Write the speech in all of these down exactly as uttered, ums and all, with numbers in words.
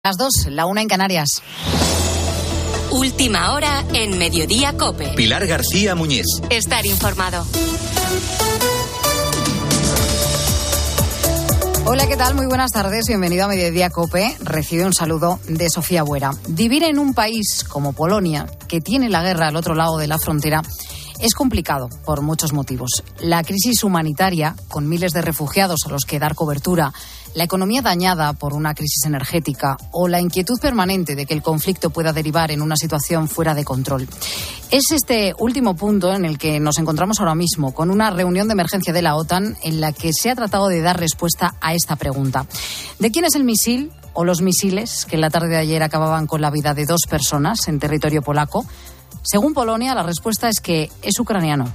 Las dos, la una en Canarias. Última hora en Mediodía COPE. Pilar García Muñiz. Estar informado. Hola, ¿qué tal? Muy buenas tardes. Bienvenido a Mediodía COPE. Recibe un saludo de Sofía Buera. Vivir en un país como Polonia, que tiene la guerra al otro lado de la frontera, es complicado por muchos motivos. La crisis humanitaria, con miles de refugiados a los que dar cobertura, la economía dañada por una crisis energética o la inquietud permanente de que el conflicto pueda derivar en una situación fuera de control. Es este último punto en el que nos encontramos ahora mismo, con una reunión de emergencia de la OTAN en la que se ha tratado de dar respuesta a esta pregunta. ¿De quién es el misil o los misiles que en la tarde de ayer acababan con la vida de dos personas en territorio polaco? Según Polonia, la respuesta es que es ucraniano.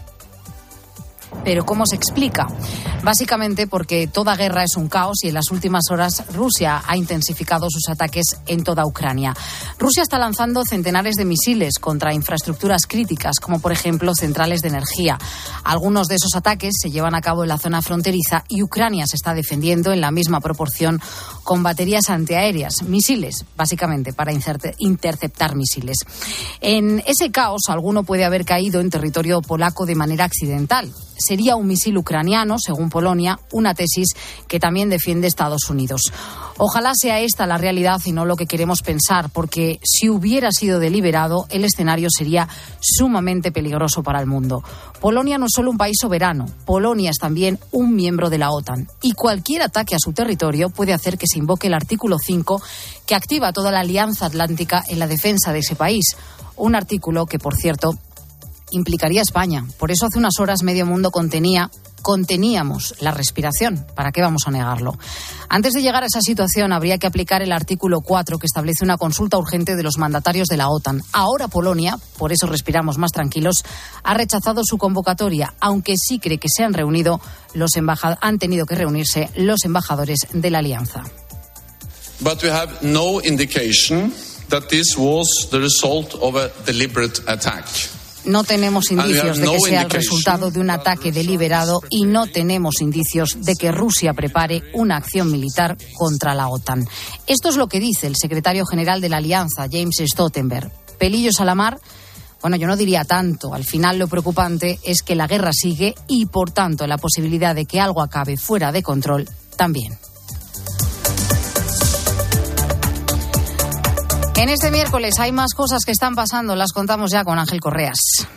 ¿Pero cómo se explica? Básicamente porque toda guerra es un caos y en las últimas horas Rusia ha intensificado sus ataques en toda Ucrania. Rusia está lanzando centenares de misiles contra infraestructuras críticas, como por ejemplo centrales de energía. Algunos de esos ataques se llevan a cabo en la zona fronteriza y Ucrania se está defendiendo en la misma proporción con baterías antiaéreas, misiles, básicamente para interceptar misiles. En ese caos, alguno puede haber caído en territorio polaco de manera accidental. Sería un misil ucraniano, según Polonia, una tesis que también defiende Estados Unidos. Ojalá sea esta la realidad y no lo que queremos pensar, porque si hubiera sido deliberado, el escenario sería sumamente peligroso para el mundo. Polonia no es solo un país soberano, Polonia es también un miembro de la OTAN. Y cualquier ataque a su territorio puede hacer que se invoque el artículo cinco, que activa toda la Alianza Atlántica en la defensa de ese país. Un artículo que, por cierto, implicaría a España. Por eso hace unas horas medio mundo contenía, conteníamos la respiración. ¿Para qué vamos a negarlo? Antes de llegar a esa situación habría que aplicar el artículo cuatro, que establece una consulta urgente de los mandatarios de la OTAN. Ahora Polonia, por eso respiramos más tranquilos, ha rechazado su convocatoria, aunque sí cree que se han reunido los embajadores, han tenido que reunirse los embajadores de la alianza. But we have no indication that this was the result of a deliberate attack. No tenemos indicios de que sea el resultado de un ataque deliberado y no tenemos indicios de que Rusia prepare una acción militar contra la OTAN. Esto es lo que dice el secretario general de la Alianza, James Stoltenberg. ¿Pelillos a la mar? Bueno, yo no diría tanto. Al final lo preocupante es que la guerra sigue y, por tanto, la posibilidad de que algo acabe fuera de control también. En este miércoles hay más cosas que están pasando, las contamos ya con Ángel Correas.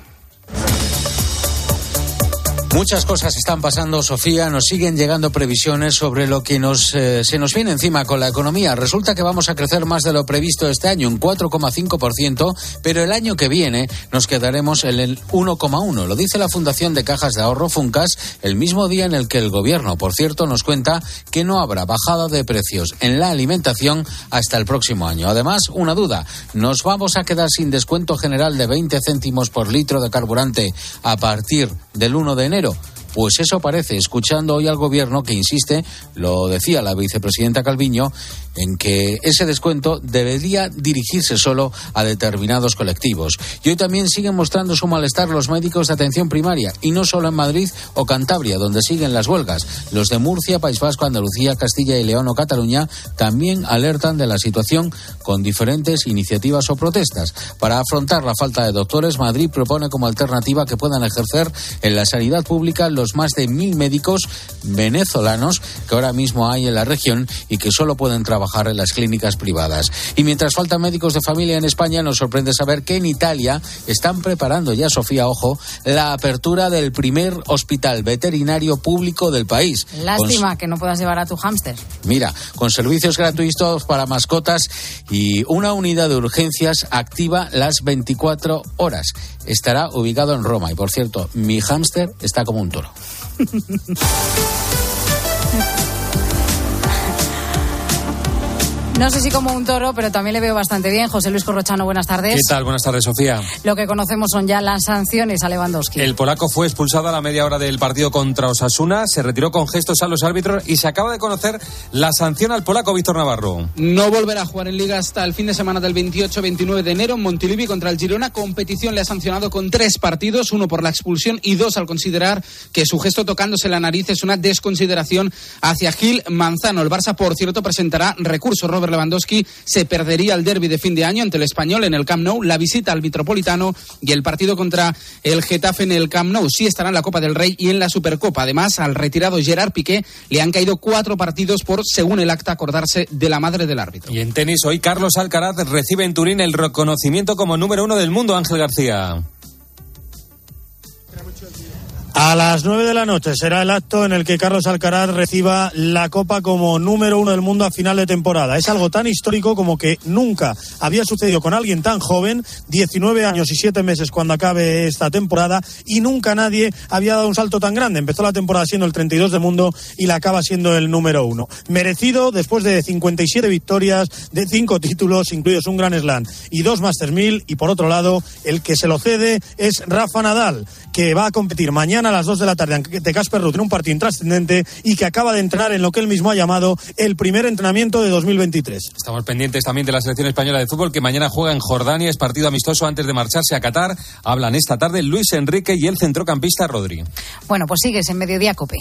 Muchas cosas están pasando, Sofía. Nos siguen llegando previsiones sobre lo que nos eh, se nos viene encima con la economía. Resulta que vamos a crecer más de lo previsto este año, un cuatro coma cinco por ciento, pero el año que viene nos quedaremos en el uno coma uno. Lo dice la Fundación de Cajas de Ahorro Funcas, el mismo día en el que el Gobierno, por cierto, nos cuenta que no habrá bajada de precios en la alimentación hasta el próximo año. Además, una duda, ¿nos vamos a quedar sin descuento general de veinte céntimos por litro de carburante a partir del uno de enero? Pues eso parece, escuchando hoy al Gobierno que insiste, lo decía la vicepresidenta Calviño, en que ese descuento debería dirigirse solo a determinados colectivos. Y hoy también siguen mostrando su malestar los médicos de atención primaria, y no solo en Madrid o Cantabria, donde siguen las huelgas. Los de Murcia, País Vasco, Andalucía, Castilla y León o Cataluña también alertan de la situación con diferentes iniciativas o protestas. Para afrontar la falta de doctores, Madrid propone como alternativa que puedan ejercer en la sanidad pública los más de mil médicos venezolanos que ahora mismo hay en la región y que solo pueden trabajar en las clínicas privadas. Y mientras faltan médicos de familia en España, nos sorprende saber que en Italia están preparando ya, Sofía, ojo, la apertura del primer hospital veterinario público del país. Lástima con... que no puedas llevar a tu hámster. Mira, con servicios gratuitos para mascotas y una unidad de urgencias activa las veinticuatro horas. Estará ubicado en Roma y, por cierto, mi hámster está como un toro. No sé si como un toro, pero también le veo bastante bien. José Luis Corrochano, buenas tardes. ¿Qué tal? Buenas tardes, Sofía. Lo que conocemos son ya las sanciones a Lewandowski. El polaco fue expulsado a la media hora del partido contra Osasuna, se retiró con gestos a los árbitros y se acaba de conocer la sanción al polaco Víctor Navarro. No volverá a jugar en Liga hasta el fin de semana del veintiocho veintinueve de enero en Montilivi contra el Girona. Competición le ha sancionado con tres partidos, uno por la expulsión y dos al considerar que su gesto tocándose la nariz es una desconsideración hacia Gil Manzano. El Barça, por cierto, presentará recurso. Robert Robert Lewandowski se perdería el derbi de fin de año ante el Español en el Camp Nou, la visita al Metropolitano y el partido contra el Getafe en el Camp Nou. Sí estará en la Copa del Rey y en la Supercopa. Además, al retirado Gerard Piqué le han caído cuatro partidos por, según el acta, acordarse de la madre del árbitro. Y en tenis, hoy Carlos Alcaraz recibe en Turín el reconocimiento como número uno del mundo. Ángel García. A las nueve de la noche será el acto en el que Carlos Alcaraz reciba la Copa como número uno del mundo a final de temporada. Es algo tan histórico como que nunca había sucedido con alguien tan joven, diecinueve años y siete meses cuando acabe esta temporada, y nunca nadie había dado un salto tan grande. Empezó la temporada siendo el treinta y dos del mundo y la acaba siendo el número uno. Merecido después de cincuenta y siete victorias, de cinco títulos, incluidos un Grand Slam y dos Masters mil, y por otro lado, el que se lo cede es Rafa Nadal, que va a competir mañana a las dos de la tarde ante Casper Ruud en un partido intrascendente y que acaba de entrenar en lo que él mismo ha llamado el primer entrenamiento de dos mil veintitrés. Estamos pendientes también de la selección española de fútbol, que mañana juega en Jordania. Es partido amistoso antes de marcharse a Qatar. Hablan esta tarde Luis Enrique y el centrocampista Rodri. Bueno, pues sigues en Mediodía COPE.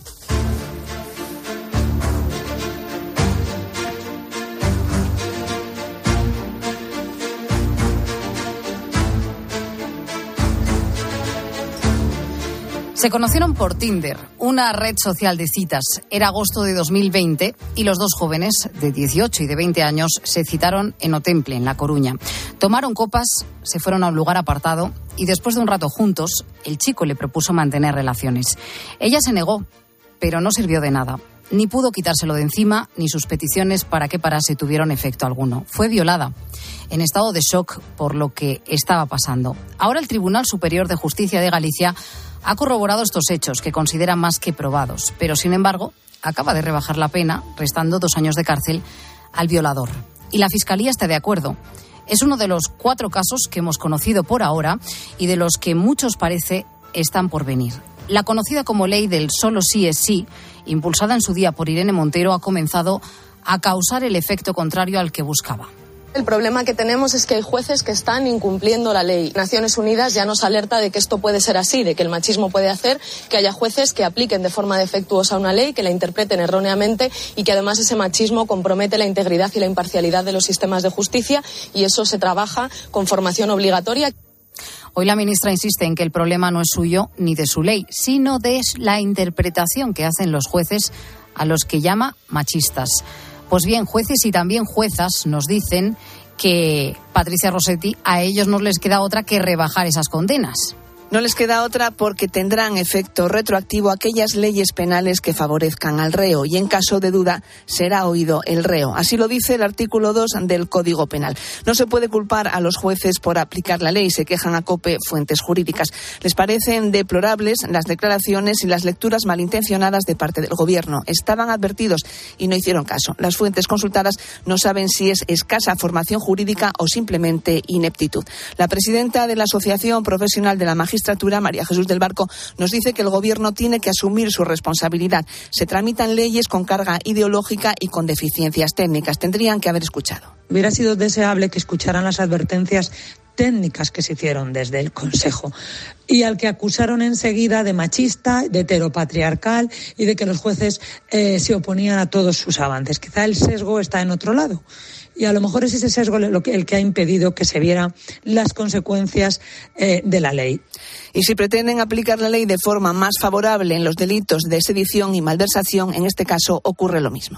Se conocieron por Tinder, una red social de citas. Era agosto de dos mil veinte y los dos jóvenes de dieciocho y de veinte años se citaron en Otemple, en La Coruña. Tomaron copas, se fueron a un lugar apartado y después de un rato juntos, el chico le propuso mantener relaciones. Ella se negó, pero no sirvió de nada. Ni pudo quitárselo de encima, ni sus peticiones para que parase tuvieron efecto alguno. Fue violada, en estado de shock por lo que estaba pasando. Ahora el Tribunal Superior de Justicia de Galicia ha corroborado estos hechos, que considera más que probados, pero sin embargo acaba de rebajar la pena, restando dos años de cárcel al violador. Y la Fiscalía está de acuerdo. Es uno de los cuatro casos que hemos conocido por ahora y de los que muchos parece están por venir. La conocida como ley del solo sí es sí, impulsada en su día por Irene Montero, ha comenzado a causar el efecto contrario al que buscaba. El problema que tenemos es que hay jueces que están incumpliendo la ley. Naciones Unidas ya nos alerta de que esto puede ser así, de que el machismo puede hacer que haya jueces que apliquen de forma defectuosa una ley, que la interpreten erróneamente y que además ese machismo compromete la integridad y la imparcialidad de los sistemas de justicia, y eso se trabaja con formación obligatoria. Hoy la ministra insiste en que el problema no es suyo ni de su ley, sino de la interpretación que hacen los jueces, a los que llama machistas. Pues bien, jueces y también juezas nos dicen que, Patricia Rossetti, a ellos no les queda otra que rebajar esas condenas. No les queda otra porque tendrán efecto retroactivo aquellas leyes penales que favorezcan al reo y en caso de duda será oído el reo. Así lo dice el artículo dos del Código Penal. No se puede culpar a los jueces por aplicar la ley, se quejan a COPE fuentes jurídicas. Les parecen deplorables las declaraciones y las lecturas malintencionadas de parte del Gobierno. Estaban advertidos y no hicieron caso. Las fuentes consultadas no saben si es escasa formación jurídica o simplemente ineptitud. La presidenta de la Asociación Profesional de la Magistratura, María Jesús del Barco, nos dice que el Gobierno tiene que asumir su responsabilidad. Se tramitan leyes con carga ideológica y con deficiencias técnicas. Tendrían que haber escuchado. Hubiera sido deseable que escucharan las advertencias técnicas que se hicieron desde el Consejo y al que acusaron enseguida de machista, de heteropatriarcal y de que los jueces eh, se oponían a todos sus avances. Quizá el sesgo está en otro lado. Y a lo mejor es ese sesgo lo que, el que ha impedido que se vieran las consecuencias eh, de la ley. Y si pretenden aplicar la ley de forma más favorable en los delitos de sedición y malversación, en este caso ocurre lo mismo.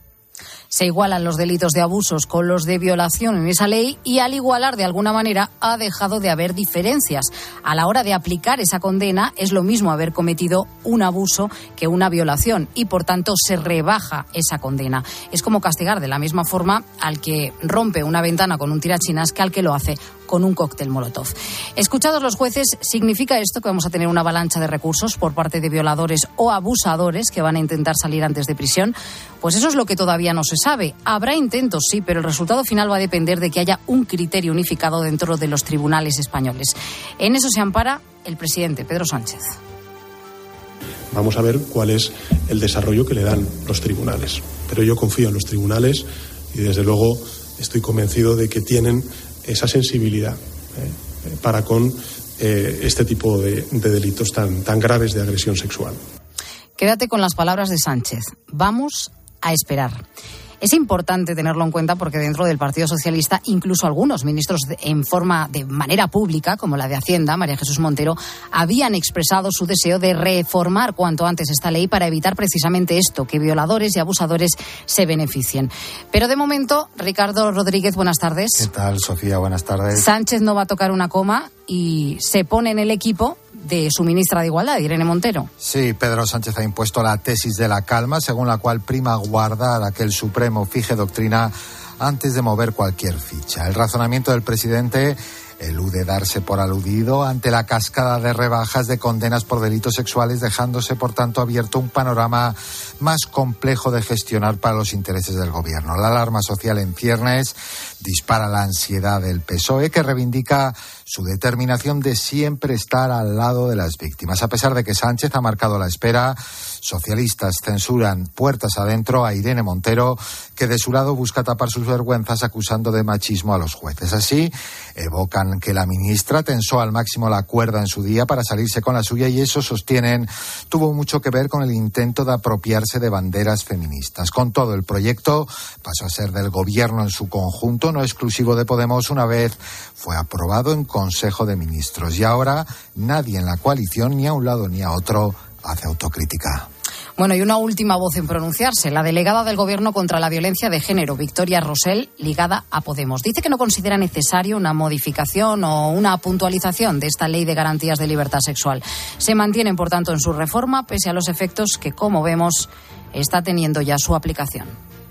Se igualan los delitos de abusos con los de violación en esa ley y al igualar de alguna manera ha dejado de haber diferencias. A la hora de aplicar esa condena es lo mismo haber cometido un abuso que una violación y por tanto se rebaja esa condena. Es como castigar de la misma forma al que rompe una ventana con un tirachinas que al que lo hace con un cóctel molotov. Escuchados los jueces, ¿significa esto que vamos a tener una avalancha de recursos por parte de violadores o abusadores que van a intentar salir antes de prisión? Pues eso es lo que todavía no se sabe. Habrá intentos, sí, pero el resultado final va a depender de que haya un criterio unificado dentro de los tribunales españoles. En eso se ampara el presidente Pedro Sánchez. Vamos a ver cuál es el desarrollo que le dan los tribunales. Pero yo confío en los tribunales y desde luego estoy convencido de que tienen esa sensibilidad eh, para con eh, este tipo de, de delitos tan, tan graves de agresión sexual. Quédate con las palabras de Sánchez. Vamos a esperar. Es importante tenerlo en cuenta porque dentro del Partido Socialista, incluso algunos ministros de, en forma de manera pública, como la de Hacienda, María Jesús Montero, habían expresado su deseo de reformar cuanto antes esta ley para evitar precisamente esto, que violadores y abusadores se beneficien. Pero de momento, Ricardo Rodríguez, buenas tardes. ¿Qué tal, Sofía? Buenas tardes. Sánchez no va a tocar una coma y se pone en el equipo de su ministra de Igualdad, Irene Montero. Sí, Pedro Sánchez ha impuesto la tesis de la calma, según la cual prima guardar a que el Supremo fije doctrina antes de mover cualquier ficha. El razonamiento del presidente elude darse por aludido ante la cascada de rebajas de condenas por delitos sexuales, dejándose, por tanto, abierto un panorama más complejo de gestionar para los intereses del gobierno. La alarma social en ciernes dispara la ansiedad del P S O E, que reivindica su determinación de siempre estar al lado de las víctimas. A pesar de que Sánchez ha marcado la espera, socialistas censuran puertas adentro a Irene Montero, que de su lado busca tapar sus vergüenzas acusando de machismo a los jueces. Así, evocan que la ministra tensó al máximo la cuerda en su día para salirse con la suya, y eso, sostienen, tuvo mucho que ver con el intento de apropiarse de banderas feministas. Con todo, el proyecto pasó a ser del gobierno en su conjunto, no exclusivo de Podemos, una vez fue aprobado en Consejo de Ministros. Y ahora nadie en la coalición, ni a un lado ni a otro, hace autocrítica. Bueno, y una última voz en pronunciarse, la delegada del Gobierno contra la violencia de género, Victoria Rosell, ligada a Podemos. Dice que no considera necesario una modificación o una puntualización de esta ley de garantías de libertad sexual. Se mantienen, por tanto, en su reforma, pese a los efectos que, como vemos, está teniendo ya su aplicación.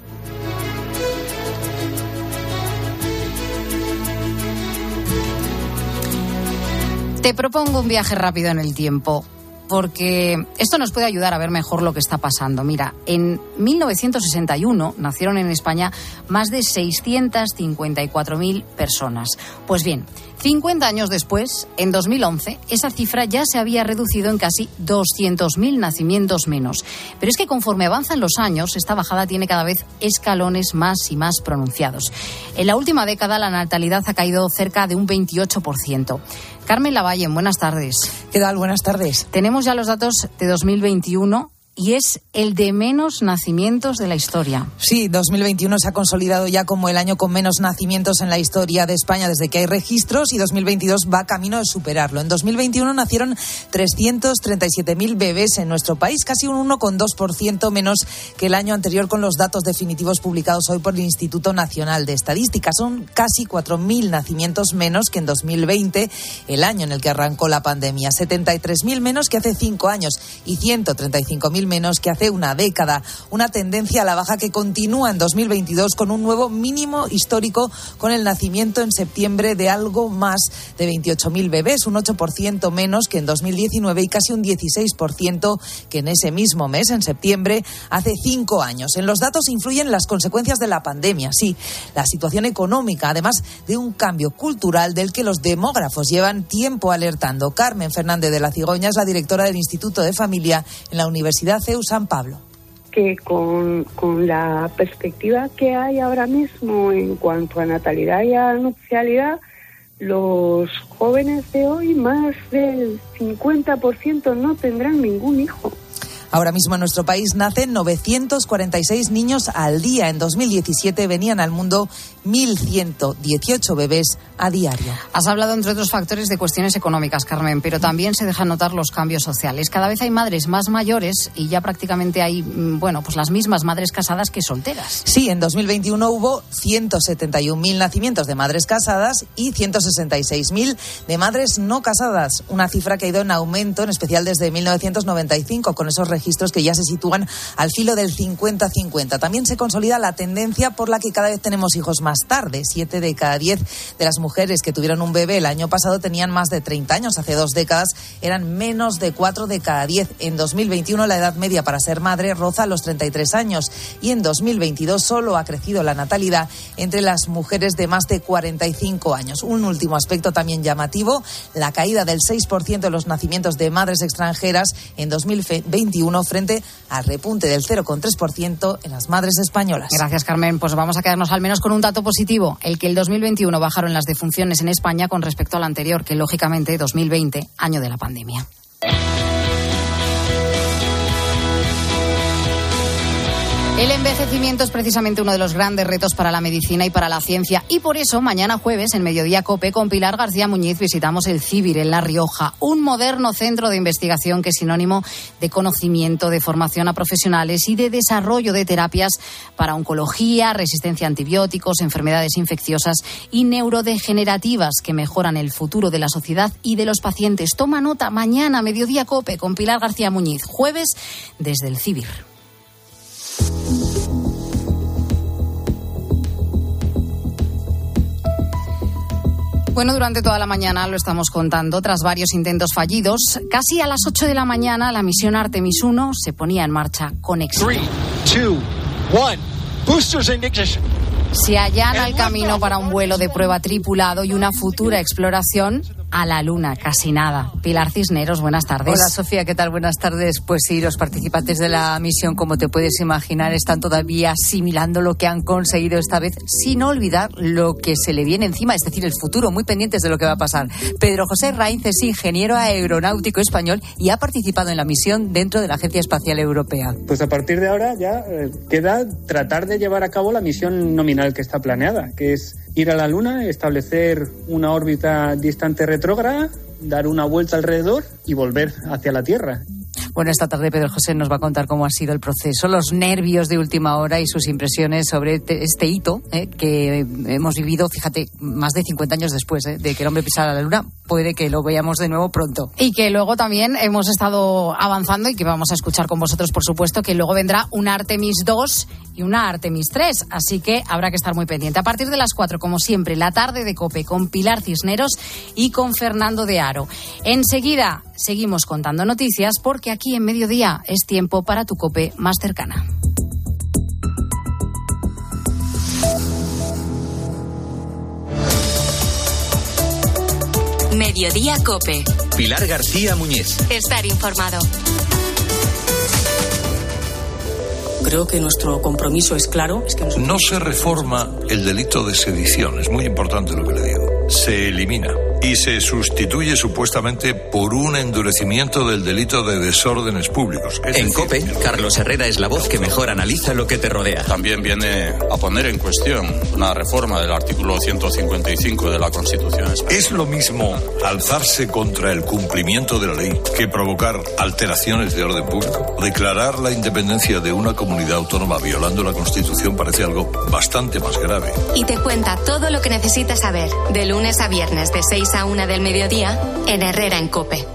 Te propongo un viaje rápido en el tiempo, porque esto nos puede ayudar a ver mejor lo que está pasando. Mira, en mil novecientos sesenta y uno nacieron en España más de seiscientas cincuenta y cuatro mil personas. Pues bien, cincuenta años después, en dos mil once, esa cifra ya se había reducido en casi doscientos mil nacimientos menos. Pero es que conforme avanzan los años, esta bajada tiene cada vez escalones más y más pronunciados. En la última década, la natalidad ha caído cerca de un veintiocho por ciento. Carmen Lavalle, buenas tardes. ¿Qué tal? Buenas tardes. Tenemos ya los datos de dos mil veintiuno y es el de menos nacimientos de la historia. Sí, dos mil veintiuno se ha consolidado ya como el año con menos nacimientos en la historia de España desde que hay registros, y dos mil veintidós va camino de superarlo. En dos mil veintiuno nacieron trescientos treinta y siete mil bebés en nuestro país, casi un uno coma dos por ciento menos que el año anterior, con los datos definitivos publicados hoy por el Instituto Nacional de Estadística. Son casi cuatro mil nacimientos menos que en dos mil veinte, el año en el que arrancó la pandemia. setenta y tres mil menos que hace cinco años y ciento treinta y cinco mil menos que hace una década. Una tendencia a la baja que continúa en dos mil veintidós con un nuevo mínimo histórico, con el nacimiento en septiembre de algo más de veintiocho mil bebés, un ocho por ciento menos que en dos mil diecinueve y casi un dieciséis por ciento que en ese mismo mes, en septiembre, hace cinco años. En los datos influyen las consecuencias de la pandemia, sí, la situación económica, además de un cambio cultural del que los demógrafos llevan tiempo alertando. Carmen Fernández de la Cigoña es la directora del Instituto de Familia en la Universidad C E U San Pablo. Que con, con la perspectiva que hay ahora mismo en cuanto a natalidad y a nupcialidad, los jóvenes de hoy, más del cincuenta por ciento, no tendrán ningún hijo. Ahora mismo en nuestro país nacen novecientos cuarenta y seis niños al día. En dos mil diecisiete venían al mundo mil ciento dieciocho bebés a diario. Has hablado, entre otros factores, de cuestiones económicas, Carmen, pero también se dejan notar los cambios sociales. Cada vez hay madres más mayores y ya prácticamente hay, bueno, pues las mismas madres casadas que solteras. Sí, en dos mil veintiuno hubo ciento setenta y un mil nacimientos de madres casadas y ciento sesenta y seis mil de madres no casadas. Una cifra que ha ido en aumento, en especial desde mil novecientos noventa y cinco, con esos registros que ya se sitúan al filo del cincuenta cincuenta. También se consolida la tendencia por la que cada vez tenemos hijos más tarde. Siete de cada diez de las mujeres que tuvieron un bebé el año pasado tenían más de treinta años. Hace dos décadas eran menos de cuatro de cada diez. En dos mil veintiuno la edad media para ser madre roza los treinta y tres años, y en dos mil veintidós solo ha crecido la natalidad entre las mujeres de más de cuarenta y cinco años. Un último aspecto también llamativo, la caída del seis por ciento de los nacimientos de madres extranjeras en dos mil veintiuno frente al repunte del cero coma tres por ciento en las madres españolas. Gracias, Carmen. Pues vamos a quedarnos al menos con un dato positivo, el que el dos mil veintiuno bajaron las defunciones en España con respecto al anterior, que lógicamente dos mil veinte, año de la pandemia. El envejecimiento es precisamente uno de los grandes retos para la medicina y para la ciencia, y por eso mañana jueves en Mediodía COPE con Pilar García Muñiz visitamos el CIBIR en La Rioja, un moderno centro de investigación que es sinónimo de conocimiento, de formación a profesionales y de desarrollo de terapias para oncología, resistencia a antibióticos, enfermedades infecciosas y neurodegenerativas que mejoran el futuro de la sociedad y de los pacientes. Toma nota, mañana Mediodía COPE con Pilar García Muñiz, jueves desde el CIBIR. Bueno, durante toda la mañana lo estamos contando. Tras varios intentos fallidos, casi a las ocho de la mañana la misión Artemis uno se ponía en marcha con éxito. tres, dos, uno. Boosters in ignition. Se allana el camino para un vuelo de prueba tripulado y una futura exploración a la Luna, casi nada. Pilar Cisneros, buenas tardes. Hola, Sofía, ¿qué tal? Buenas tardes. Pues sí, los participantes de la misión, como te puedes imaginar, están todavía asimilando lo que han conseguido esta vez, sin olvidar lo que se le viene encima, es decir, el futuro, muy pendientes de lo que va a pasar. Pedro José Rainz es ingeniero aeronáutico español y ha participado en la misión dentro de la Agencia Espacial Europea. Pues a partir de ahora ya eh, queda tratar de llevar a cabo la misión nominal que está planeada, que es ir a la Luna, establecer una órbita distante retrógrada, dar una vuelta alrededor y volver hacia la Tierra. Bueno, esta tarde Pedro José nos va a contar cómo ha sido el proceso, los nervios de última hora y sus impresiones sobre este hito eh, que hemos vivido, fíjate, más de cincuenta años después eh, de que el hombre pisara la Luna. Puede que lo veamos de nuevo pronto. Y que luego también hemos estado avanzando y que vamos a escuchar con vosotros, por supuesto, que luego vendrá una Artemis dos y una Artemis tres. Así que habrá que estar muy pendiente. A partir de las cuatro, como siempre, la tarde de COPE con Pilar Cisneros y con Fernando de Aro. Enseguida seguimos contando noticias porque aquí en Mediodía es tiempo para tu COPE más cercana. Mediodía COPE. Pilar García Muñiz. Estar informado. Creo que nuestro compromiso es claro. Es que nosotros... No se reforma el delito de sedición, es muy importante lo que le digo. Se elimina y se sustituye supuestamente por un endurecimiento del delito de desórdenes públicos. Es en decir, COPE, Carlos Herrera es la voz que mejor analiza lo que te rodea. También viene a poner en cuestión una reforma del artículo ciento cincuenta y cinco de la Constitución española. Es lo mismo alzarse contra el cumplimiento de la ley que provocar alteraciones de orden público. Declarar la independencia de una comunidad autónoma violando la Constitución parece algo bastante más grave. Y te cuenta todo lo que necesitas saber, de lunes a viernes de seis a una del mediodía, en Herrera en COPE.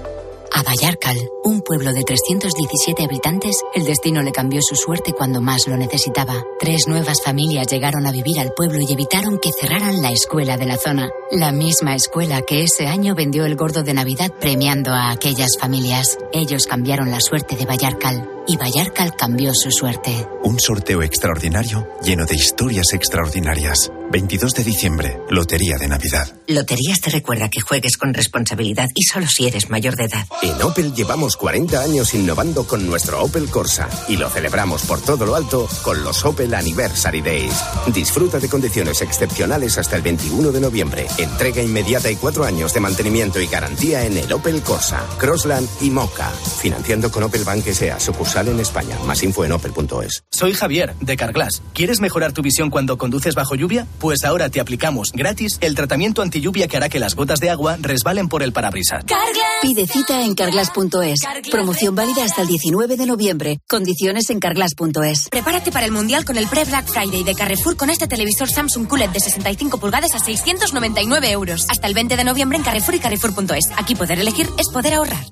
A Vallarcal, un pueblo de trescientos diecisiete habitantes, el destino le cambió su suerte cuando más lo necesitaba. Tres nuevas familias llegaron a vivir al pueblo y evitaron que cerraran la escuela de la zona. La misma escuela que ese año vendió el gordo de Navidad premiando a aquellas familias. Ellos cambiaron la suerte de Vallarcal y Vallarcal cambió su suerte. Un sorteo extraordinario lleno de historias extraordinarias. veintidós de diciembre, Lotería de Navidad. Loterías te recuerda que juegues con responsabilidad y solo si eres mayor de edad. En Opel llevamos cuarenta años innovando con nuestro Opel Corsa y lo celebramos por todo lo alto con los Opel Anniversary Days. Disfruta de condiciones excepcionales hasta el veintiuno de noviembre. Entrega inmediata y cuatro años de mantenimiento y garantía en el Opel Corsa, Crossland y Mocha. Financiando con Opel Bank S A, sucursal en España. Más info en opel punto es. Soy Javier, de Carglass. ¿Quieres mejorar tu visión cuando conduces bajo lluvia? Pues ahora te aplicamos gratis el tratamiento antilluvia que hará que las gotas de agua resbalen por el parabrisas. Carglass. Pide cita en carglass punto es. Promoción válida hasta el diecinueve de noviembre. Condiciones en carglass punto es. Prepárate para el Mundial con el pre-Black Friday de Carrefour con este televisor Samsung Q L E D de sesenta y cinco pulgadas a seiscientos noventa y nueve euros. Hasta el veinte de noviembre en Carrefour y carrefour punto es. Aquí poder elegir es poder ahorrar.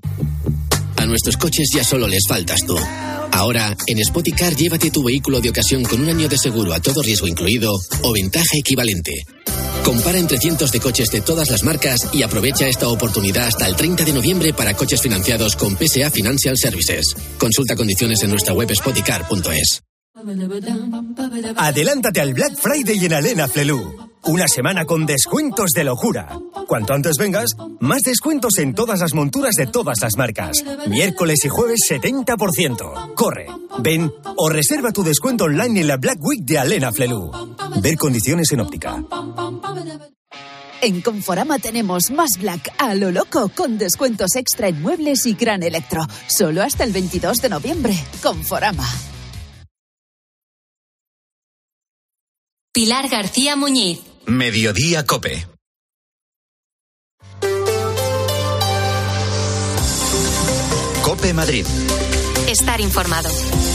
A nuestros coches ya solo les faltas tú. Ahora, en Spoticar, llévate tu vehículo de ocasión con un año de seguro a todo riesgo incluido o ventaja equivalente. Compara entre cientos de coches de todas las marcas y aprovecha esta oportunidad hasta el treinta de noviembre para coches financiados con P S A Financial Services. Consulta condiciones en nuestra web spoticar punto es. Adelántate al Black Friday en Alena Flelu. Una semana con descuentos de locura. Cuanto antes vengas, más descuentos en todas las monturas de todas las marcas. Miércoles y jueves setenta por ciento. Corre, ven o reserva tu descuento online en la Black Week de Alena Flelu. Ver condiciones en óptica. En Conforama tenemos más Black a lo loco con descuentos extra en muebles y gran electro. Solo hasta el veintidós de noviembre. Conforama. Pilar García Muñiz. Mediodía COPE. COPE Madrid. Estar informado.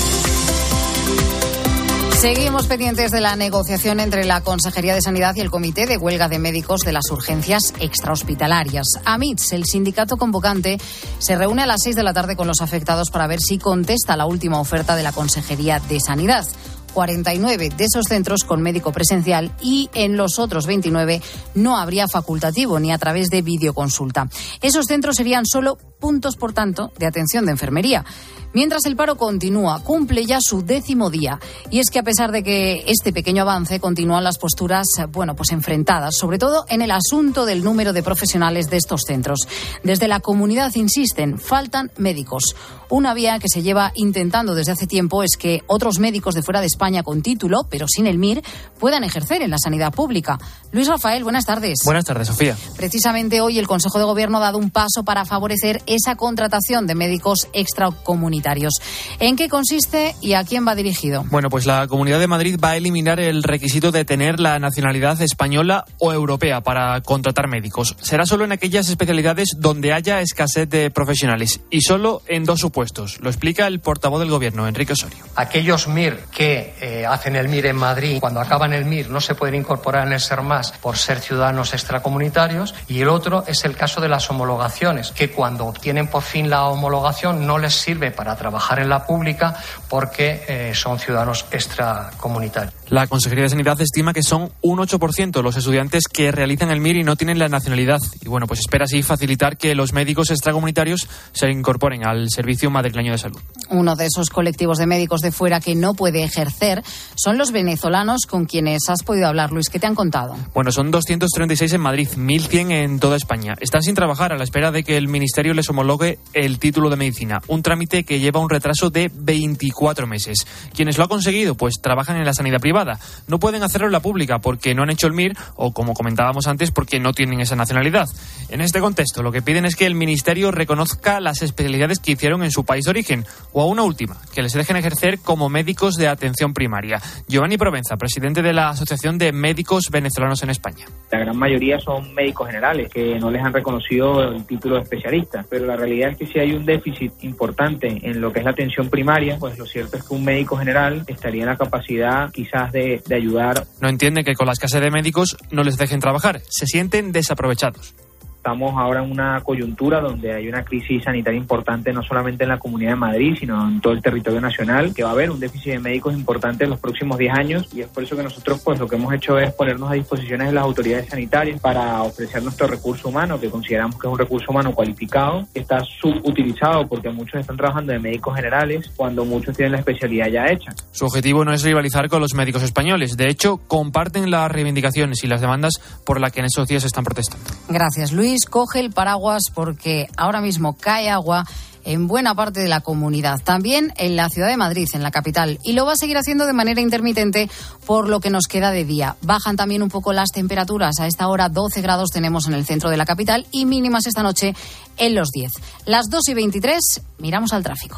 Seguimos pendientes de la negociación entre la Consejería de Sanidad y el Comité de Huelga de Médicos de las Urgencias Extrahospitalarias. AMITS, el sindicato convocante, se reúne a las seis de la tarde con los afectados para ver si contesta la última oferta de la Consejería de Sanidad. cuarenta y nueve de esos centros con médico presencial y en los otros veintinueve no habría facultativo ni a través de videoconsulta. Esos centros serían solo puntos, por tanto, de atención de enfermería. Mientras el paro continúa, cumple ya su décimo día. Y es que a pesar de que este pequeño avance, continúan las posturas, bueno, pues enfrentadas, sobre todo en el asunto del número de profesionales de estos centros. Desde la comunidad insisten, faltan médicos. Una vía que se lleva intentando desde hace tiempo es que otros médicos de fuera de España con título, pero sin el M I R, puedan ejercer en la sanidad pública. Luis Rafael, buenas tardes. Buenas tardes, Sofía. Precisamente hoy el Consejo de Gobierno ha dado un paso para favorecer esa contratación de médicos extracomunitarios. ¿En qué consiste y a quién va dirigido? Bueno, pues la Comunidad de Madrid va a eliminar el requisito de tener la nacionalidad española o europea para contratar médicos. Será solo en aquellas especialidades donde haya escasez de profesionales y solo en dos supuestos. Lo explica el portavoz del Gobierno, Enrique Osorio. Aquellos M I R que eh, hacen el M I R en Madrid, cuando acaban el M I R no se pueden incorporar en el SERMAS por ser ciudadanos extracomunitarios, y el otro es el caso de las homologaciones, que cuando obtienen por fin la homologación no les sirve para trabajar en la pública porque eh, son ciudadanos extracomunitarios. La Consejería de Sanidad estima que son un ocho por ciento los estudiantes que realizan el M I R y no tienen la nacionalidad. Y bueno, pues espera así facilitar que los médicos extracomunitarios se incorporen al Servicio Madrileño de Salud. Uno de esos colectivos de médicos de fuera que no puede ejercer son los venezolanos con quienes has podido hablar. Luis, ¿qué te han contado? Bueno, son doscientos treinta y seis en Madrid, mil cien en toda España. Están sin trabajar a la espera de que el Ministerio les homologue el título de medicina, un trámite que lleva un retraso de veinticuatro meses. Quienes lo han conseguido, pues trabajan en la sanidad privada. No pueden hacerlo en la pública porque no han hecho el M I R o, como comentábamos antes, porque no tienen esa nacionalidad. En este contexto, lo que piden es que el Ministerio reconozca las especialidades que hicieron en su país de origen, o a una última, que les dejen ejercer como médicos de atención primaria. Giovanni Provenza, presidente de la Asociación de Médicos Venezolanos en España. La gran mayoría son médicos generales que no les han reconocido el título de especialista, pero la realidad es que si hay un déficit importante en lo que es la atención primaria, pues lo cierto es que un médico general estaría en la capacidad quizás de, de ayudar. No entienden que con la escasez de médicos no les dejen trabajar, se sienten desaprovechados. Estamos ahora en una coyuntura donde hay una crisis sanitaria importante no solamente en la Comunidad de Madrid, sino en todo el territorio nacional, que va a haber un déficit de médicos importante en los próximos diez años, y es por eso que nosotros pues lo que hemos hecho es ponernos a disposición de las autoridades sanitarias para ofrecer nuestro recurso humano, que consideramos que es un recurso humano cualificado, que está subutilizado porque muchos están trabajando de médicos generales cuando muchos tienen la especialidad ya hecha. Su objetivo no es rivalizar con los médicos españoles, de hecho comparten las reivindicaciones y las demandas por las que en esos días están protestando. Gracias, Luis. Coge el paraguas porque ahora mismo cae agua en buena parte de la comunidad, también en la ciudad de Madrid, en la capital, y lo va a seguir haciendo de manera intermitente por lo que nos queda de día. Bajan también un poco las temperaturas, a esta hora doce grados tenemos en el centro de la capital y mínimas esta noche en los diez. Las dos y veintitrés, miramos al tráfico.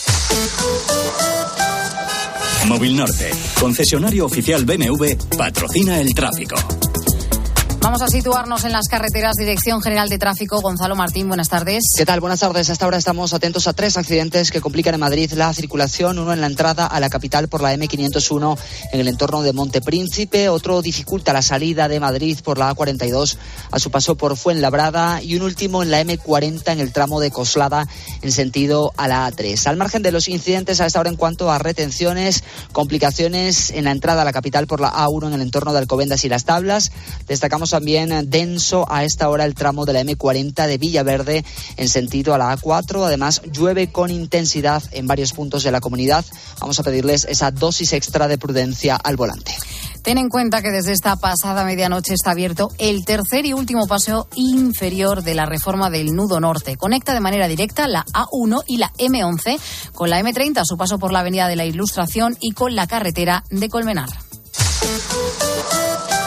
Móvil Norte, concesionario oficial B M W, patrocina el tráfico. Vamos a situarnos en las carreteras. Dirección General de Tráfico, Gonzalo Martín, buenas tardes. ¿Qué tal? Buenas tardes. Hasta ahora estamos atentos a tres accidentes que complican en Madrid la circulación. Uno en la entrada a la capital por la eme quinientos uno en el entorno de Montepríncipe. Otro dificulta la salida de Madrid por la A cuarenta y dos a su paso por Fuenlabrada. Y un último en la eme cuarenta en el tramo de Coslada en sentido a la A tres. Al margen de los incidentes a esta hora en cuanto a retenciones, complicaciones en la entrada a la capital por la A uno en el entorno de Alcobendas y Las Tablas. Destacamos también denso a esta hora el tramo de la eme cuarenta de Villaverde en sentido a la A cuatro. Además, llueve con intensidad en varios puntos de la comunidad. Vamos a pedirles esa dosis extra de prudencia al volante. Ten en cuenta que desde esta pasada medianoche está abierto el tercer y último paseo inferior de la reforma del Nudo Norte. Conecta de manera directa la A uno y la eme once con la eme treinta a su paso por la Avenida de la Ilustración y con la carretera de Colmenar.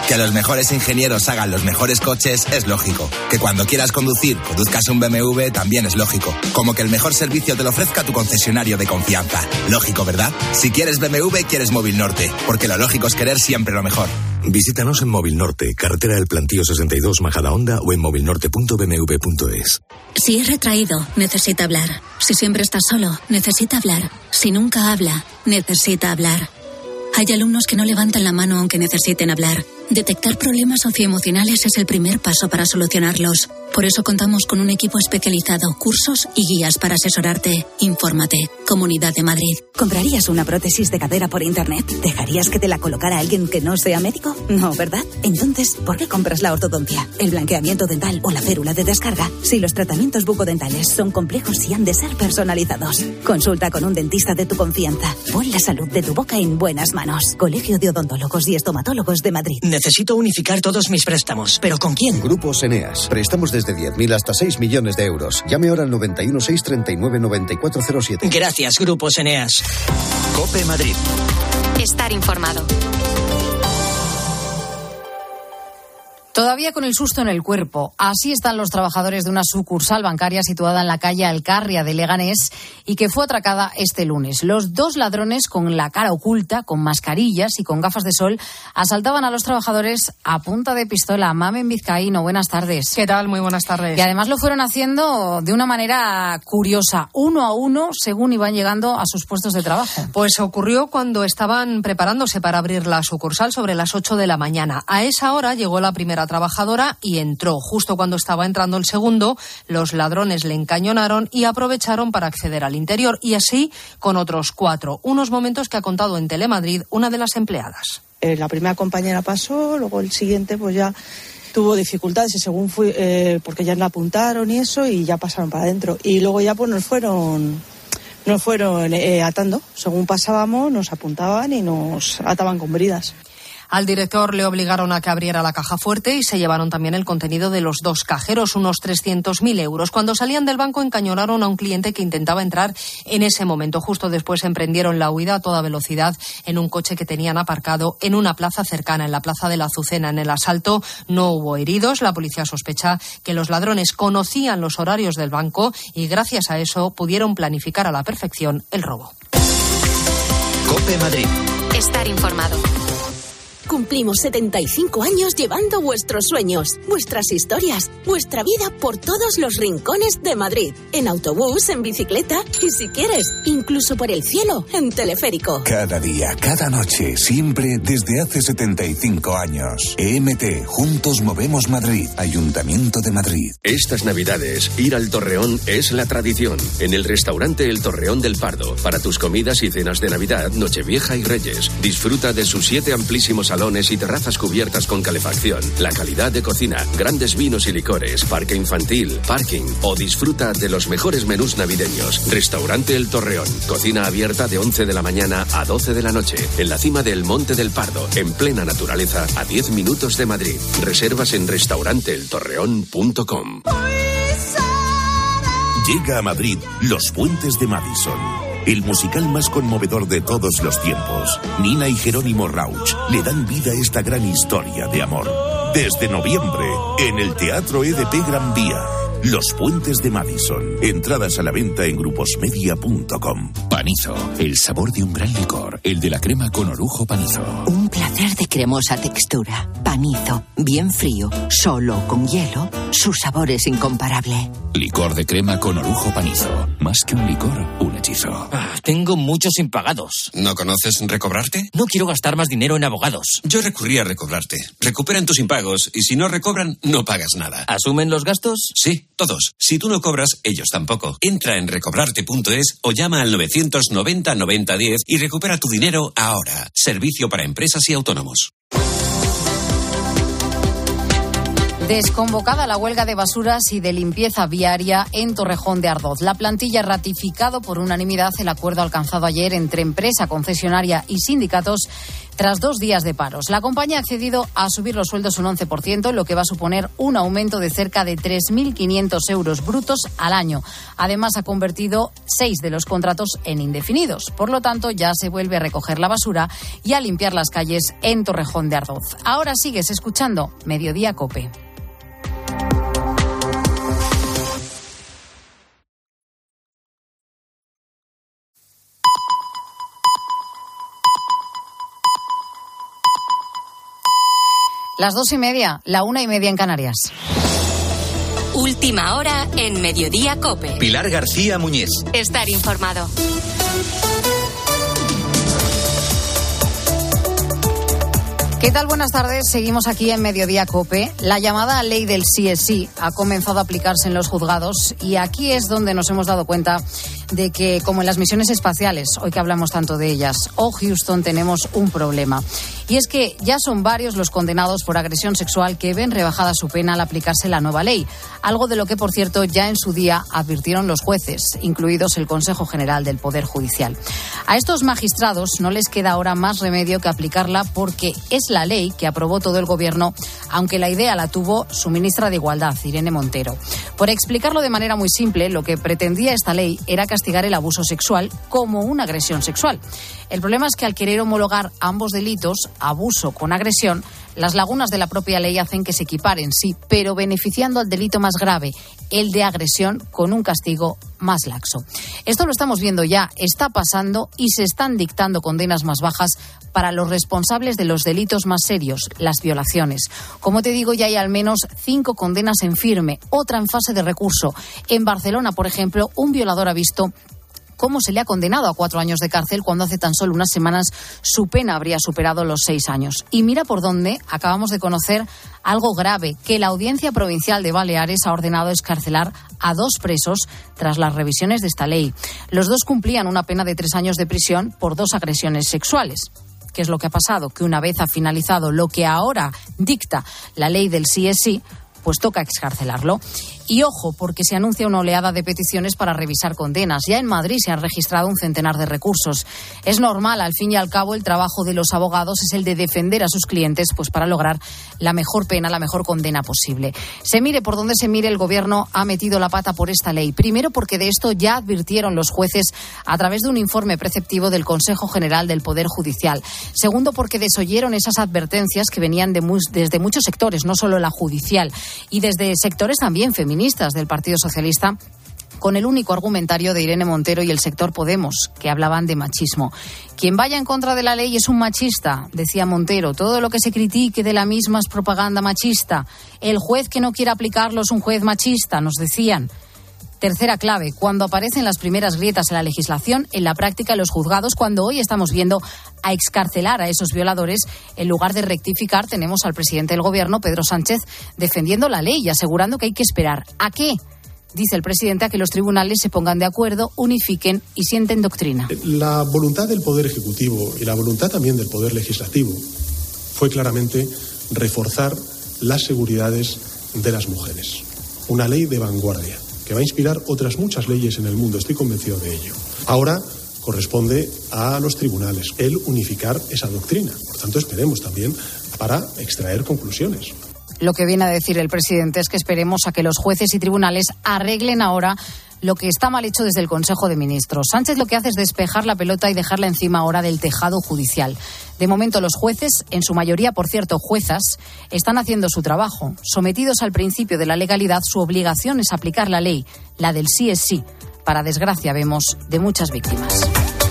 Que los mejores ingenieros hagan los mejores coches es lógico. Que cuando quieras conducir, conduzcas un B M W también es lógico. Como que el mejor servicio te lo ofrezca tu concesionario de confianza. Lógico, ¿verdad? Si quieres B M W, quieres Móvil Norte. Porque lo lógico es querer siempre lo mejor. Visítanos en Móvil Norte, carretera del Plantío sesenta y dos, Majadahonda, o en movilnorte punto b m w punto es. Si es retraído, necesita hablar. Si siempre está solo, necesita hablar. Si nunca habla, necesita hablar. Hay alumnos que no levantan la mano aunque necesiten hablar. Detectar problemas socioemocionales es el primer paso para solucionarlos. Por eso contamos con un equipo especializado, cursos y guías para asesorarte. Infórmate. Comunidad de Madrid. ¿Comprarías una prótesis de cadera por internet? ¿Dejarías que te la colocara alguien que no sea médico? No, ¿verdad? Entonces, ¿por qué compras la ortodoncia, el blanqueamiento dental o la férula de descarga? Si los tratamientos bucodentales son complejos y han de ser personalizados. Consulta con un dentista de tu confianza. Pon la salud de tu boca en buenas manos. Colegio de Odontólogos y Estomatólogos de Madrid. Necesito unificar todos mis préstamos, ¿pero con quién? Grupos Eneas. Préstamos desde diez mil hasta seis millones de euros. Llame ahora al noventa y uno, seiscientos treinta y nueve, noventa y cuatro cero siete. Gracias, Grupos Eneas. COPE Madrid. Estar informado. Todavía con el susto en el cuerpo. Así están los trabajadores de una sucursal bancaria situada en la calle Alcarria de Leganés y que fue atracada este lunes. Los dos ladrones, con la cara oculta, con mascarillas y con gafas de sol, asaltaban a los trabajadores a punta de pistola. Mamen Vizcaíno, buenas tardes. ¿Qué tal? Muy buenas tardes. Y además lo fueron haciendo de una manera curiosa, uno a uno, según iban llegando a sus puestos de trabajo. Pues ocurrió cuando estaban preparándose para abrir la sucursal sobre las ocho de la mañana. A esa hora llegó la primera trabajadora y entró. Justo cuando estaba entrando el segundo, los ladrones le encañonaron y aprovecharon para acceder al interior, y así con otros cuatro. Unos momentos que ha contado en Telemadrid una de las empleadas. Eh, la primera compañera pasó, luego el siguiente pues ya tuvo dificultades y según fui, eh, porque ya la apuntaron y eso, y ya pasaron para adentro. Y luego ya pues nos fueron... Nos fueron eh, atando. Según pasábamos, nos apuntaban y nos ataban con bridas. Al director le obligaron a que abriera la caja fuerte y se llevaron también el contenido de los dos cajeros, unos trescientos mil euros. Cuando salían del banco encañonaron a un cliente que intentaba entrar en ese momento. Justo después emprendieron la huida a toda velocidad en un coche que tenían aparcado en una plaza cercana, en la plaza de la Azucena. En el asalto no hubo heridos. La policía sospecha que los ladrones conocían los horarios del banco y gracias a eso pudieron planificar a la perfección el robo. COPE Madrid. Estar informado. Cumplimos setenta y cinco años llevando vuestros sueños, vuestras historias, vuestra vida por todos los rincones de Madrid. En autobús, en bicicleta y, si quieres, incluso por el cielo, en teleférico. Cada día, cada noche, siempre desde hace setenta y cinco años. E M T, Juntos Movemos Madrid, Ayuntamiento de Madrid. Estas Navidades, ir al Torreón es la tradición. En el restaurante El Torreón del Pardo, para tus comidas y cenas de Navidad, Nochevieja y Reyes. Disfruta de sus siete amplísimos salones y terrazas cubiertas con calefacción, la calidad de cocina, grandes vinos y licores, parque infantil, parking, o disfruta de los mejores menús navideños. Restaurante El Torreón, cocina abierta de once de la mañana a doce de la noche, en la cima del Monte del Pardo, en plena naturaleza, a diez minutos de Madrid. Reservas en restaurante el torreón punto com. Llega a Madrid Los Puentes de Madison, el musical más conmovedor de todos los tiempos. Nina y Jerónimo Rauch le dan vida a esta gran historia de amor. Desde noviembre, en el Teatro E D P Gran Vía. Los Puentes de Madison. Entradas a la venta en gruposmedia punto com. Panizo, el sabor de un gran licor, el de la crema con orujo Panizo. Un placer de cremosa textura. Panizo, bien frío, solo con hielo, su sabor es incomparable. Licor de crema con orujo Panizo. Más que un licor, un hechizo. Ah, tengo muchos impagados. ¿No conoces Recobrarte? No quiero gastar más dinero en abogados. Yo recurrí a Recobrarte. Recuperan tus impagos y si no recobran, no pagas nada. ¿Asumen los gastos? Sí, todos. Si tú no cobras, ellos tampoco. Entra en recobrarte punto es o llama al novecientos noventa noventa diez y recupera tu dinero ahora. Servicio para empresas y autónomos. Desconvocada la huelga de basuras y de limpieza viaria en Torrejón de Ardoz. La plantilla ha ratificado por unanimidad el acuerdo alcanzado ayer entre empresa, concesionaria y sindicatos tras dos días de paros. La compañía ha accedido a subir los sueldos un once por ciento, lo que va a suponer un aumento de cerca de tres mil quinientos euros brutos al año. Además, ha convertido seis de los contratos en indefinidos. Por lo tanto, ya se vuelve a recoger la basura y a limpiar las calles en Torrejón de Ardoz. Ahora sigues escuchando Mediodía COPE. Las dos y media, la una y media en Canarias. Última hora en Mediodía COPE. Pilar García Muñiz. Estar informado. ¿Qué tal? Buenas tardes. Seguimos aquí en Mediodía COPE. La llamada ley del sí es sí ha comenzado a aplicarse en los juzgados y aquí es donde nos hemos dado cuenta de que, como en las misiones espaciales, hoy que hablamos tanto de ellas, o Houston, tenemos un problema. Y es que ya son varios los condenados por agresión sexual que ven rebajada su pena al aplicarse la nueva ley. Algo de lo que, por cierto, ya en su día advirtieron los jueces, incluidos el Consejo General del Poder Judicial. A estos magistrados no les queda ahora más remedio que aplicarla porque es la ley que aprobó todo el Gobierno, aunque la idea la tuvo su ministra de Igualdad, Irene Montero. Por explicarlo de manera muy simple, lo que pretendía esta ley era castigar el abuso sexual como una agresión sexual. El problema es que al querer homologar ambos delitos, abuso con agresión, las lagunas de la propia ley hacen que se equiparen, sí, pero beneficiando al delito más grave, el de agresión, con un castigo más laxo. Esto lo estamos viendo ya, está pasando y se están dictando condenas más bajas para los responsables de los delitos más serios, las violaciones. Como te digo, ya hay al menos cinco condenas en firme, otra en fase de recurso. En Barcelona, por ejemplo, un violador ha visto cómo se le ha condenado a cuatro años de cárcel cuando hace tan solo unas semanas su pena habría superado los seis años. Y mira por dónde acabamos de conocer algo grave, que la Audiencia Provincial de Baleares ha ordenado excarcelar a dos presos tras las revisiones de esta ley. Los dos cumplían una pena de tres años de prisión por dos agresiones sexuales. ¿Qué es lo que ha pasado? Que una vez ha finalizado lo que ahora dicta la ley del sí es sí, pues toca excarcelarlo. Y ojo, porque se anuncia una oleada de peticiones para revisar condenas. Ya en Madrid se han registrado un centenar de recursos. Es normal, al fin y al cabo, el trabajo de los abogados es el de defender a sus clientes, pues para lograr la mejor pena, la mejor condena posible. Se mire por donde se mire, el Gobierno ha metido la pata por esta ley. Primero, porque de esto ya advirtieron los jueces a través de un informe preceptivo del Consejo General del Poder Judicial. Segundo, porque desoyeron esas advertencias que venían de mu- desde muchos sectores, no solo la judicial, y desde sectores también feministas del Partido Socialista, con el único argumentario de Irene Montero y el sector Podemos, que hablaban de machismo. Quien vaya en contra de la ley es un machista, decía Montero. Todo lo que se critique de la misma es propaganda machista. El juez que no quiera aplicarlo es un juez machista, nos decían. Tercera clave, cuando aparecen las primeras grietas en la legislación, en la práctica en los juzgados, cuando hoy estamos viendo a excarcelar a esos violadores, en lugar de rectificar, tenemos al presidente del Gobierno, Pedro Sánchez, defendiendo la ley y asegurando que hay que esperar. ¿A qué? Dice el presidente, a que los tribunales se pongan de acuerdo, unifiquen y sienten doctrina. La voluntad del Poder Ejecutivo y la voluntad también del Poder Legislativo fue claramente reforzar las seguridades de las mujeres. Una ley de vanguardia que va a inspirar otras muchas leyes en el mundo, estoy convencido de ello. Ahora corresponde a los tribunales el unificar esa doctrina. Por tanto, esperemos también para extraer conclusiones. Lo que viene a decir el presidente es que esperemos a que los jueces y tribunales arreglen ahora lo que está mal hecho desde el Consejo de Ministros. Sánchez lo que hace es despejar la pelota y dejarla encima ahora del tejado judicial. De momento los jueces, en su mayoría, por cierto, juezas, están haciendo su trabajo. Sometidos al principio de la legalidad, su obligación es aplicar la ley, la del sí es sí, para desgracia, vemos, de muchas víctimas.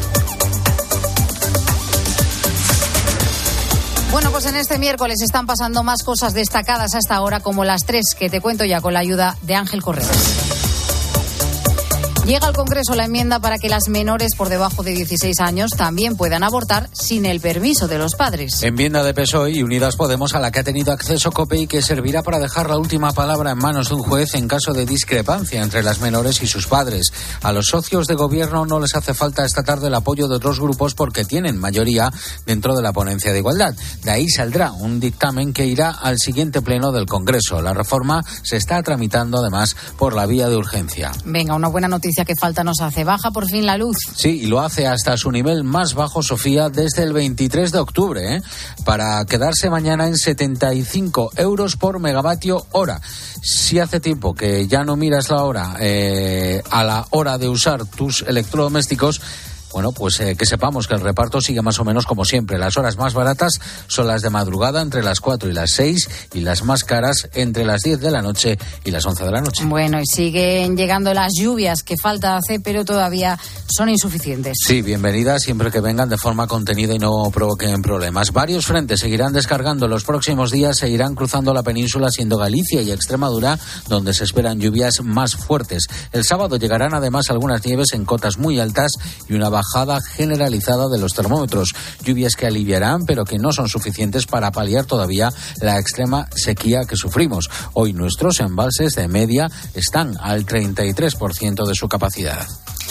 Bueno, pues en este miércoles están pasando más cosas destacadas hasta ahora, como las tres que te cuento ya con la ayuda de Ángel Correas. Llega al Congreso la enmienda para que las menores por debajo de dieciséis años también puedan abortar sin el permiso de los padres. Enmienda de P S O E y Unidas Podemos a la que ha tenido acceso COPE y que servirá para dejar la última palabra en manos de un juez en caso de discrepancia entre las menores y sus padres. A los socios de gobierno no les hace falta esta tarde el apoyo de otros grupos porque tienen mayoría dentro de la ponencia de igualdad. De ahí saldrá un dictamen que irá al siguiente pleno del Congreso. La reforma se está tramitando además por la vía de urgencia. Venga, una buena noticia noticia que falta nos hace. Baja por fin la luz. Sí, y lo hace hasta su nivel más bajo, Sofía, desde el veintitrés de octubre, ¿eh? para quedarse mañana en setenta y cinco euros por megavatio hora. Si hace tiempo que ya no miras la hora eh, a la hora de usar tus electrodomésticos, bueno, pues eh, que sepamos que el reparto sigue más o menos como siempre. Las horas más baratas son las de madrugada entre las cuatro y las seis y las más caras entre las diez de la noche y las once de la noche. Bueno, y siguen llegando las lluvias que falta hacer, pero todavía son insuficientes. Sí, bienvenidas siempre que vengan de forma contenida y no provoquen problemas. Varios frentes seguirán descargando en los próximos días, se irán cruzando la península, siendo Galicia y Extremadura donde se esperan lluvias más fuertes. El sábado llegarán además algunas nieves en cotas muy altas y una bajada generalizada de los termómetros. Lluvias que aliviarán, pero que no son suficientes para paliar todavía la extrema sequía que sufrimos. Hoy nuestros embalses de media están al treinta y tres por ciento de su capacidad.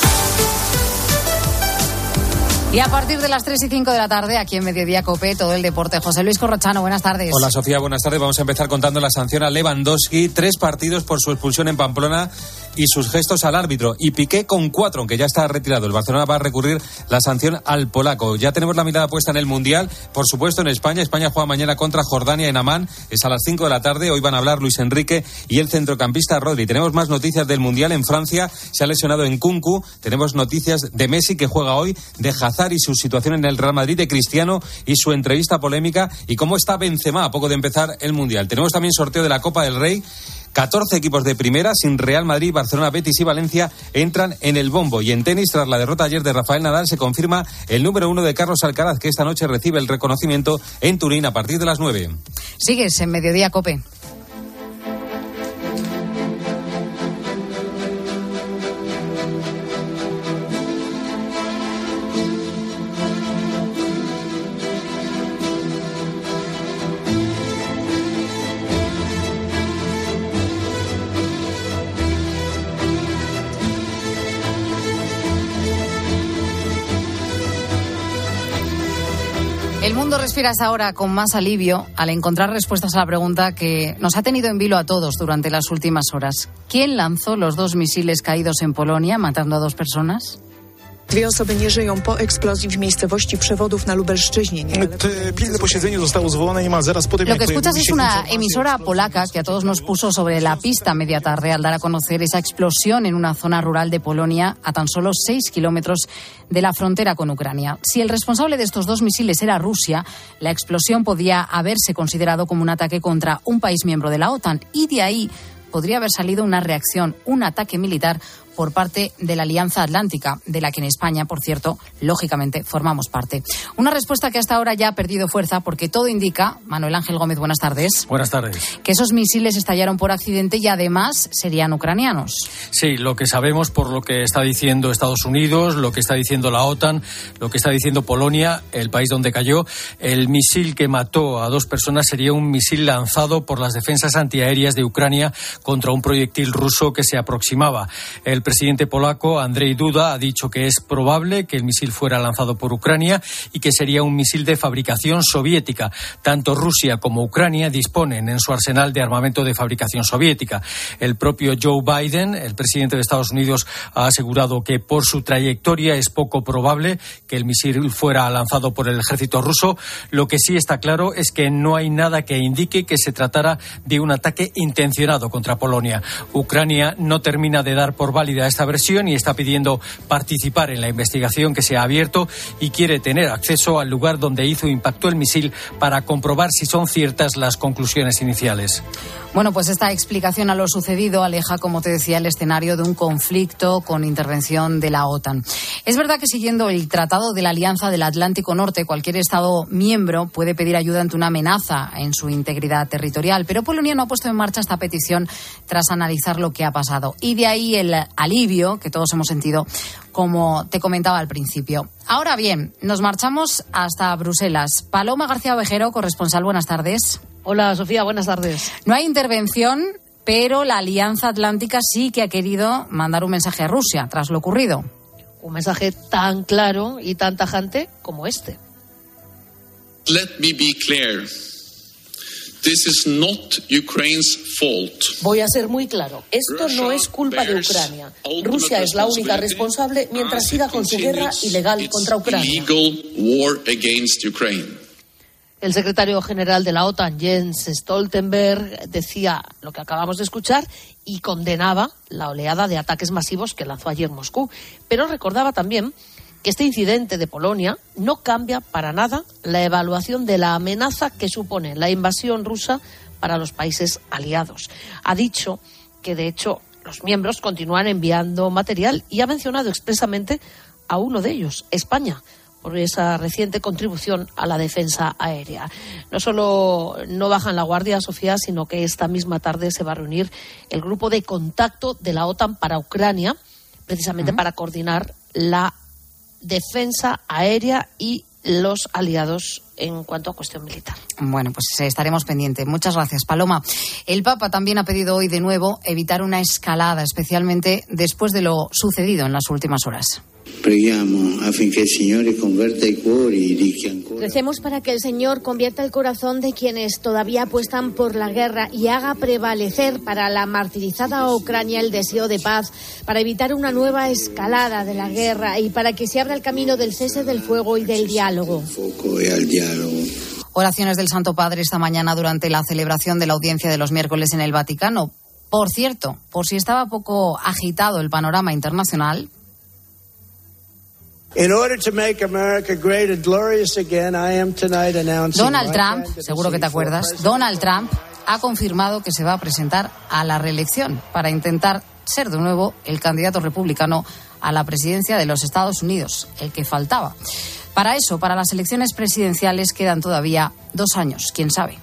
Y a partir de las tres y cinco de la tarde, aquí en Mediodía COPE, todo el deporte. José Luis Corrochano, buenas tardes. Hola Sofía, buenas tardes. Vamos a empezar contando la sanción a Lewandowski. Tres partidos por su expulsión en Pamplona y sus gestos al árbitro. Y Piqué con cuatro, aunque ya está retirado. El Barcelona va a recurrir la sanción al polaco. Ya tenemos la mirada puesta en el Mundial, por supuesto en España. España juega mañana contra Jordania en Amán. Es a las cinco de la tarde. Hoy van a hablar Luis Enrique y el centrocampista Rodri. Tenemos más noticias del Mundial. En Francia se ha lesionado Nkunku. Tenemos noticias de Messi, que juega hoy, de Hazard y su situación en el Real Madrid, de Cristiano y su entrevista polémica, y cómo está Benzema a poco de empezar el Mundial. Tenemos también sorteo de la Copa del Rey. catorce equipos de primera, sin Real Madrid, Barcelona, Betis y Valencia, entran en el bombo. Y en tenis, tras la derrota ayer de Rafael Nadal, se confirma el número uno de Carlos Alcaraz, que esta noche recibe el reconocimiento en Turín a partir de las nueve. Sigues en Mediodía COPE. El mundo respira esa hora con más alivio al encontrar respuestas a la pregunta que nos ha tenido en vilo a todos durante las últimas horas. ¿Quién lanzó los dos misiles caídos en Polonia, matando a dos personas? Dwie osoby nie żyją po eksplozji w miejscowości Przewodów na Lubelszczyźnie. Lo que escuchas es una emisora polaca que a todos nos puso sobre la pista media tarde al dar a conocer esa explosión en una zona rural de Polonia a tan solo seis kilómetros de la frontera con Ucrania. Si el responsable de estos dos misiles era Rusia, la explosión podía haberse considerado como un ataque contra un país miembro de la OTAN, y de ahí podría haber salido una reacción, un ataque militar por parte de la Alianza Atlántica, de la que en España, por cierto, lógicamente formamos parte. Una respuesta que hasta ahora ya ha perdido fuerza porque todo indica, Manuel Ángel Gómez, buenas tardes. Buenas tardes. Que esos misiles estallaron por accidente y además serían ucranianos. Sí, lo que sabemos por lo que está diciendo Estados Unidos, lo que está diciendo la OTAN, lo que está diciendo Polonia, el país donde cayó, el misil que mató a dos personas sería un misil lanzado por las defensas antiaéreas de Ucrania contra un proyectil ruso que se aproximaba. El El presidente polaco, Andrzej Duda, ha dicho que es probable que el misil fuera lanzado por Ucrania y que sería un misil de fabricación soviética. Tanto Rusia como Ucrania disponen en su arsenal de armamento de fabricación soviética. El propio Joe Biden, el presidente de Estados Unidos, ha asegurado que por su trayectoria es poco probable que el misil fuera lanzado por el ejército ruso. Lo que sí está claro es que no hay nada que indique que se tratara de un ataque intencionado contra Polonia. Ucrania no termina de dar por válida a esta versión y está pidiendo participar en la investigación que se ha abierto y quiere tener acceso al lugar donde hizo impacto el misil para comprobar si son ciertas las conclusiones iniciales. Bueno, pues esta explicación a lo sucedido aleja, como te decía, el escenario de un conflicto con intervención de la OTAN. Es verdad que siguiendo el Tratado de la Alianza del Atlántico Norte, cualquier Estado miembro puede pedir ayuda ante una amenaza en su integridad territorial, pero Polonia no ha puesto en marcha esta petición tras analizar lo que ha pasado. Y de ahí el alivio que todos hemos sentido, como te comentaba al principio. Ahora bien, nos marchamos hasta Bruselas. Paloma García Ovejero, corresponsal, buenas tardes. Hola, Sofía, buenas tardes. No hay intervención, pero la Alianza Atlántica sí que ha querido mandar un mensaje a Rusia tras lo ocurrido. Un mensaje tan claro y tan tajante como este. Let me be clear. This is not Ukraine's fault. Voy a ser muy claro. Esto no es culpa de Ucrania. Rusia es la única responsable mientras siga con su guerra ilegal contra Ucrania. El secretario general de la OTAN, Jens Stoltenberg, decía lo que acabamos de escuchar y condenaba la oleada de ataques masivos que lanzó ayer Moscú. Pero recordaba también que este incidente de Polonia no cambia para nada la evaluación de la amenaza que supone la invasión rusa para los países aliados. Ha dicho que, de hecho, los miembros continúan enviando material y ha mencionado expresamente a uno de ellos, España, por esa reciente contribución a la defensa aérea. No solo no bajan la guardia, Sofía, sino que esta misma tarde se va a reunir el grupo de contacto de la OTAN para Ucrania, precisamente uh-huh. para coordinar la defensa aérea y los aliados en cuanto a cuestión militar. Bueno, pues estaremos pendientes. Muchas gracias, Paloma. El Papa también ha pedido hoy de nuevo evitar una escalada, especialmente después de lo sucedido en las últimas horas. Recemos para que el Señor convierta el corazón de quienes todavía apuestan por la guerra y haga prevalecer para la martirizada Ucrania el deseo de paz, para evitar una nueva escalada de la guerra y para que se abra el camino del cese del fuego y del diálogo. Oraciones del Santo Padre esta mañana durante la celebración de la audiencia de los miércoles en el Vaticano. Por cierto, por si estaba poco agitado el panorama internacional, Donald Trump, seguro que te acuerdas, Donald Trump ha confirmado que se va a presentar a la reelección para intentar ser de nuevo el candidato republicano a la presidencia de los Estados Unidos, el que faltaba. Para eso, para las elecciones presidenciales quedan todavía dos años, quién sabe.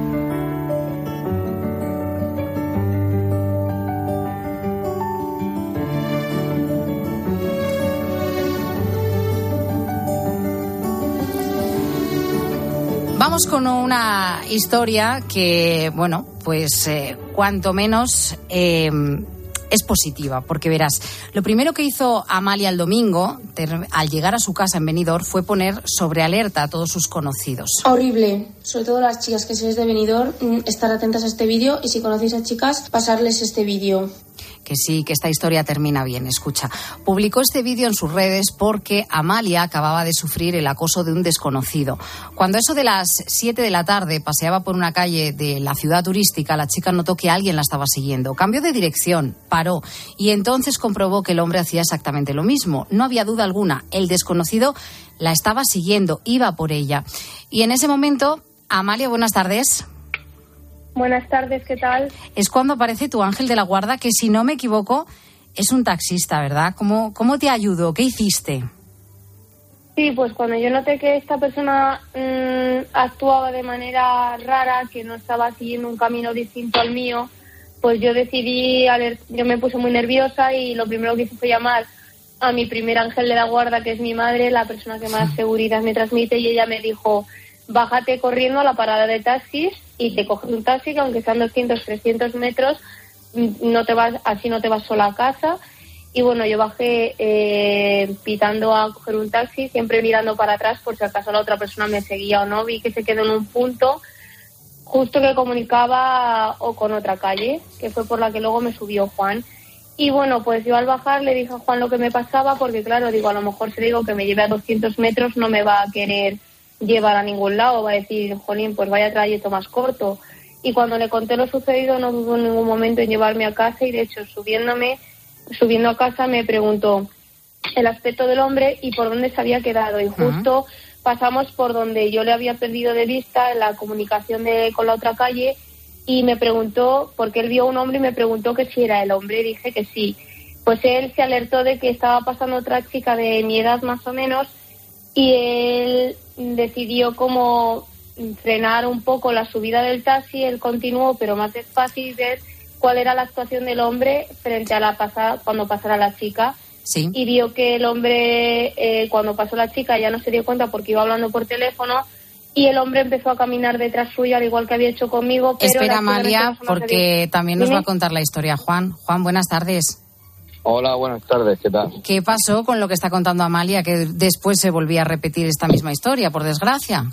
Vamos con una historia que, bueno, pues eh, cuanto menos eh, es positiva, porque verás, lo primero que hizo Amalia el domingo, ter, al llegar a su casa en Benidorm, fue poner sobre alerta a todos sus conocidos. Horrible, sobre todo las chicas que sois de Benidorm, estar atentas a este vídeo y si conocéis a chicas, pasarles este vídeo. Que sí, que esta historia termina bien. Escucha, publicó este vídeo en sus redes porque Amalia acababa de sufrir el acoso de un desconocido. Cuando eso de las siete de la tarde paseaba por una calle de la ciudad turística, la chica notó que alguien la estaba siguiendo. Cambió de dirección, paró y entonces comprobó que el hombre hacía exactamente lo mismo. No había duda alguna, el desconocido la estaba siguiendo, iba por ella. Y en ese momento, Amalia, buenas tardes. Buenas tardes, ¿qué tal? Es cuando aparece tu ángel de la guarda, que si no me equivoco es un taxista, ¿verdad? ¿Cómo, cómo te ayudó? ¿Qué hiciste? Sí, pues cuando yo noté que esta persona mmm, actuaba de manera rara, que no estaba siguiendo un camino distinto al mío, pues yo decidí, yo me puse muy nerviosa y lo primero que hice fue llamar a mi primer ángel de la guarda, que es mi madre, la persona que más seguridad me transmite, y ella me dijo: bájate corriendo a la parada de taxis y te coges un taxi que aunque sean doscientos, trescientos metros, no te vas, así no te vas sola a casa. Y bueno, yo bajé eh, pitando a coger un taxi, siempre mirando para atrás por si acaso la otra persona me seguía o no. Vi que se quedó en un punto justo que comunicaba o con otra calle, que fue por la que luego me subió Juan. Y bueno, pues yo al bajar le dije a Juan lo que me pasaba, porque claro, digo, a lo mejor si le digo que me lleve a doscientos metros no me va a querer llevar a ningún lado, va a decir, jolín, pues vaya trayecto más corto. Y cuando le conté lo sucedido no dudó en ningún momento en llevarme a casa, y de hecho subiéndome, subiendo a casa me preguntó el aspecto del hombre y por dónde se había quedado, y justo uh-huh. pasamos por donde yo le había perdido de vista en la comunicación de, con la otra calle, y me preguntó, porque él vio un hombre y me preguntó que si era el hombre, y dije que sí. Pues él se alertó de que estaba pasando otra chica de mi edad más o menos, y él decidió como frenar un poco la subida del taxi. Él continuó pero más despacio y ver cuál era la actuación del hombre frente a la pasada, cuando pasara la chica. Sí. Y vio que el hombre eh, cuando pasó la chica ya no se dio cuenta porque iba hablando por teléfono, y el hombre empezó a caminar detrás suya al igual que había hecho conmigo. Pero espera, Amalia, porque también nos va a contar la historia Juan. Juan, buenas tardes. Hola, buenas tardes, ¿qué tal? ¿Qué pasó con lo que está contando Amalia, que después se volvía a repetir esta misma historia, por desgracia?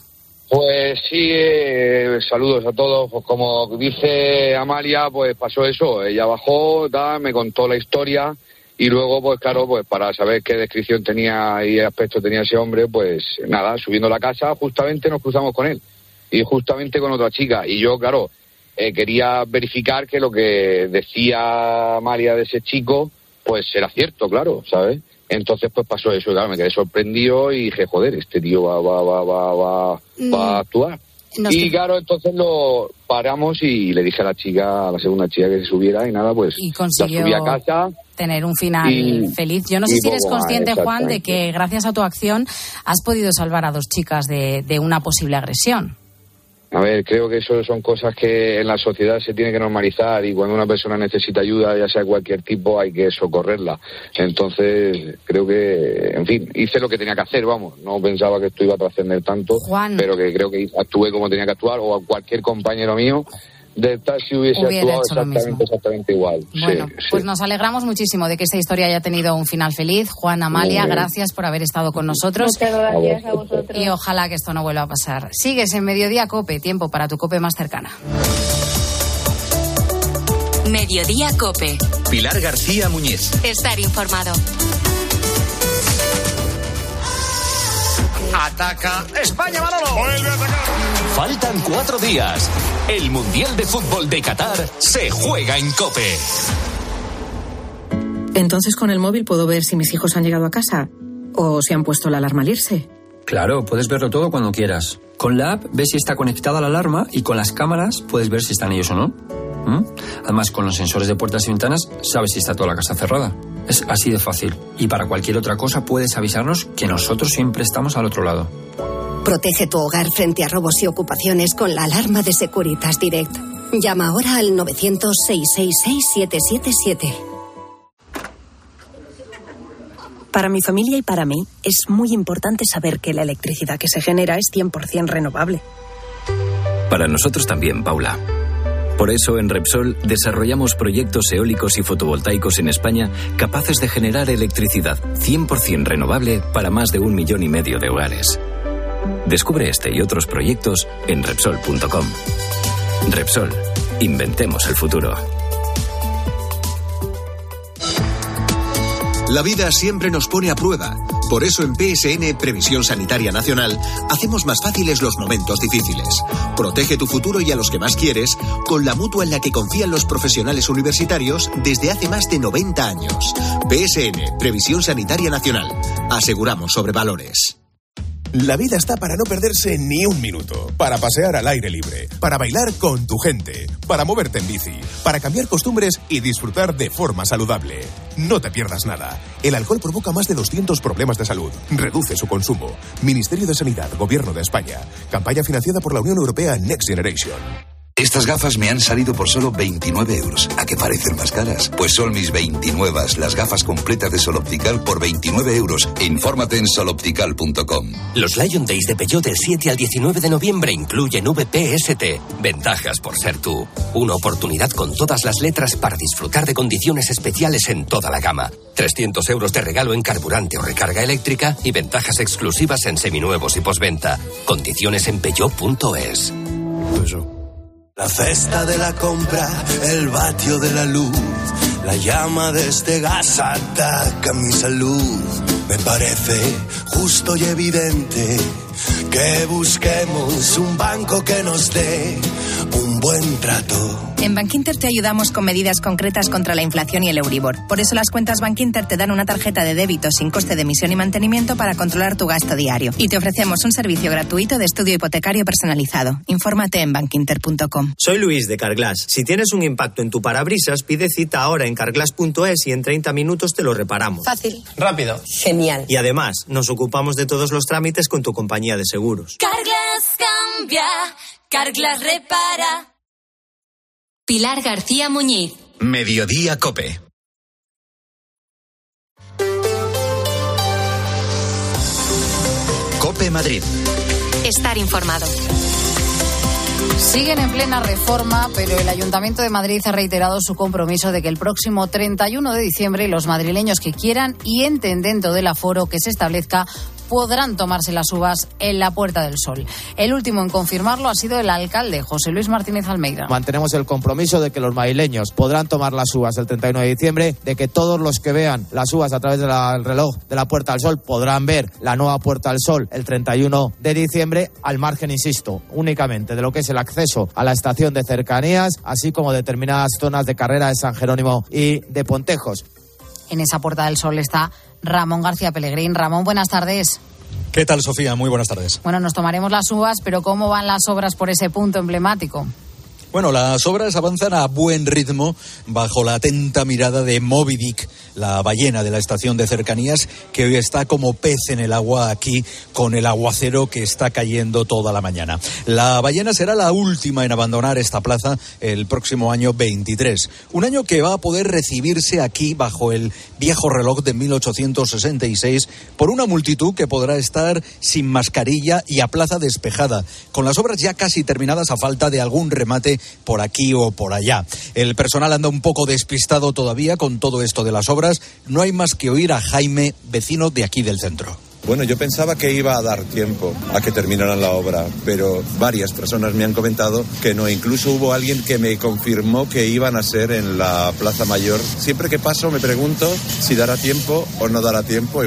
Pues sí, eh, saludos a todos. Pues como dice Amalia, pues pasó eso. Ella bajó, da, me contó la historia y luego, pues claro, pues para saber qué descripción tenía y aspecto tenía ese hombre, pues nada, subiendo a la casa, justamente nos cruzamos con él y justamente con otra chica. Y yo, claro, eh, quería verificar que lo que decía Amalia de ese chico, pues era cierto, claro, ¿sabes? Entonces, pues pasó eso, y claro, me quedé sorprendido y dije, joder, este tío va, va, va, va, va, mm. va a actuar. Nos y claro, entonces lo paramos y le dije a la chica, a la segunda chica que se subiera y nada, pues y consiguió la subí a casa. Tener un final y, feliz. Yo no sé si eres consciente, Juan, de que gracias a tu acción has podido salvar a dos chicas de, de una posible agresión. A ver, creo que eso son cosas que en la sociedad se tiene que normalizar y cuando una persona necesita ayuda, ya sea cualquier tipo, hay que socorrerla. Entonces, creo que, en fin, hice lo que tenía que hacer, vamos. No pensaba que esto iba a trascender tanto, Juan, pero que creo que actué como tenía que actuar, o a cualquier compañero mío del taxi hubiese Hubiera actuado exactamente, exactamente igual. Bueno, sí, pues sí. Nos alegramos muchísimo de que esta historia haya tenido un final feliz. Juan, Amalia, gracias por haber estado con nosotros. Muchas gracias a vosotros. Y ojalá que esto no vuelva a pasar. Sigues en Mediodía COPE, tiempo para tu COPE más cercana. Mediodía COPE. Pilar García Muñiz. Estar informado. Ataca España, Manolo. Vuelve a atacar. Faltan cuatro días. El Mundial de Fútbol de Qatar se juega en COPE. Entonces con el móvil puedo ver si mis hijos han llegado a casa o si han puesto la alarma al irse. Claro, puedes verlo todo cuando quieras. Con la app ves si está conectada la alarma y con las cámaras puedes ver si están ellos o no. ¿Mm? Además, con los sensores de puertas y ventanas sabes si está toda la casa cerrada. Es así de fácil. Y para cualquier otra cosa puedes avisarnos que nosotros siempre estamos al otro lado. Protege tu hogar frente a robos y ocupaciones con la alarma de Securitas Direct. Llama ahora al novecientos, seiscientos sesenta y seis, siete siete siete. Para mi familia y para mí es muy importante saber que la electricidad que se genera es cien por ciento renovable. Para nosotros también, Paula. Por eso en Repsol desarrollamos proyectos eólicos y fotovoltaicos en España capaces de generar electricidad cien por ciento renovable para más de un millón y medio de hogares. Descubre este y otros proyectos en Repsol punto com. Repsol, inventemos el futuro. La vida siempre nos pone a prueba. Por eso en P S N, Previsión Sanitaria Nacional, hacemos más fáciles los momentos difíciles. Protege tu futuro y a los que más quieres con la mutua en la que confían los profesionales universitarios desde hace más de noventa años. P S N, Previsión Sanitaria Nacional. Aseguramos sobre valores. La vida está para no perderse ni un minuto, para pasear al aire libre, para bailar con tu gente, para moverte en bici, para cambiar costumbres y disfrutar de forma saludable. No te pierdas nada. El alcohol provoca más de doscientos problemas de salud. Reduce su consumo. Ministerio de Sanidad, Gobierno de España. Campaña financiada por la Unión Europea Next Generation. Estas gafas me han salido por solo veintinueve euros. ¿A qué parecen más caras? Pues son mis veintinueve, las gafas completas de Sol Optical por veintinueve euros. Infórmate en sol optical punto com. Los Lion Days de Peugeot del siete al diecinueve de noviembre incluyen V P S T. Ventajas por ser tú. Una oportunidad con todas las letras para disfrutar de condiciones especiales en toda la gama. trescientos euros de regalo en carburante o recarga eléctrica y ventajas exclusivas en seminuevos y postventa. Condiciones en peugeot punto es. La cesta de la compra, el vatio de la luz, la llama de este gas ataca mi salud. Me parece justo y evidente que busquemos un banco que nos dé un buen trato. En Bankinter te ayudamos con medidas concretas contra la inflación y el Euribor. Por eso las cuentas Bankinter te dan una tarjeta de débito sin coste de emisión y mantenimiento para controlar tu gasto diario. Y te ofrecemos un servicio gratuito de estudio hipotecario personalizado. Infórmate en bankinter punto com. Soy Luis de Carglass. Si tienes un impacto en tu parabrisas, pide cita ahora en carglass punto es y en treinta minutos te lo reparamos. Fácil. Rápido. Genial. Y además, nos ocupamos de todos los trámites con tu compañía de seguros. Carglass cambia, Carglass repara. Pilar García Muñiz. Mediodía COPE. COPE Madrid. Estar informado. Siguen en plena reforma, pero el Ayuntamiento de Madrid ha reiterado su compromiso de que el próximo treinta y uno de diciembre los madrileños que quieran y entren dentro del aforo que se establezca podrán tomarse las uvas en la Puerta del Sol. El último en confirmarlo ha sido el alcalde, José Luis Martínez Almeida. Mantenemos el compromiso de que los madrileños podrán tomar las uvas el treinta y uno de diciembre, de que todos los que vean las uvas a través del reloj de la Puerta del Sol podrán ver la nueva Puerta del Sol el treinta y uno de diciembre, al margen, insisto, únicamente de lo que es el acceso a la estación de cercanías, así como determinadas zonas de carrera de San Jerónimo y de Pontejos. En esa Puerta del Sol está Ramón García Pellegrín. Ramón, buenas tardes. ¿Qué tal, Sofía? Muy buenas tardes. Bueno, nos tomaremos las uvas, pero ¿cómo van las obras por ese punto emblemático? Bueno, las obras avanzan a buen ritmo bajo la atenta mirada de Moby Dick, la ballena de la estación de cercanías, que hoy está como pez en el agua aquí con el aguacero que está cayendo toda la mañana. La ballena será la última en abandonar esta plaza el próximo año veintitrés. Un año que va a poder recibirse aquí bajo el viejo reloj de mil ochocientos sesenta y seis por una multitud que podrá estar sin mascarilla y a plaza despejada, con las obras ya casi terminadas a falta de algún remate por aquí o por allá. El personal anda un poco despistado todavía con todo esto de las obras. No hay más que oír a Jaime, vecino de aquí del centro. Bueno, yo pensaba que iba a dar tiempo a que terminaran la obra, pero varias personas me han comentado que no. Incluso hubo alguien que me confirmó que iban a ser en la Plaza Mayor. Siempre que paso me pregunto si dará tiempo o no dará tiempo.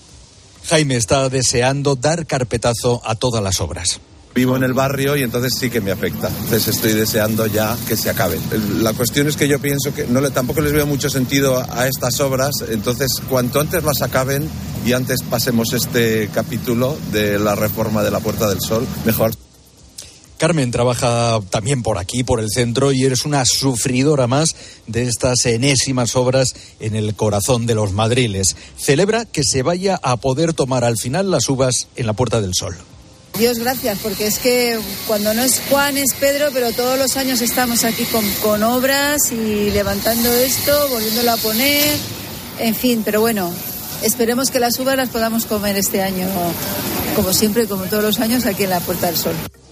Jaime está deseando dar carpetazo a todas las obras. Vivo en el barrio y entonces sí que me afecta. Entonces estoy deseando ya que se acaben. La cuestión es que yo pienso que no le, tampoco les veo mucho sentido a, a estas obras. Entonces, cuanto antes las acaben y antes pasemos este capítulo de la reforma de la Puerta del Sol, mejor. Carmen trabaja también por aquí, por el centro, y eres una sufridora más de estas enésimas obras en el corazón de los madriles. Celebra que se vaya a poder tomar al final las uvas en la Puerta del Sol. Dios gracias, porque es que cuando no es Juan es Pedro, pero todos los años estamos aquí con, con obras y levantando esto, volviéndolo a poner, en fin, pero bueno, esperemos que las uvas las podamos comer este año, como siempre, como todos los años, aquí en la Puerta del Sol.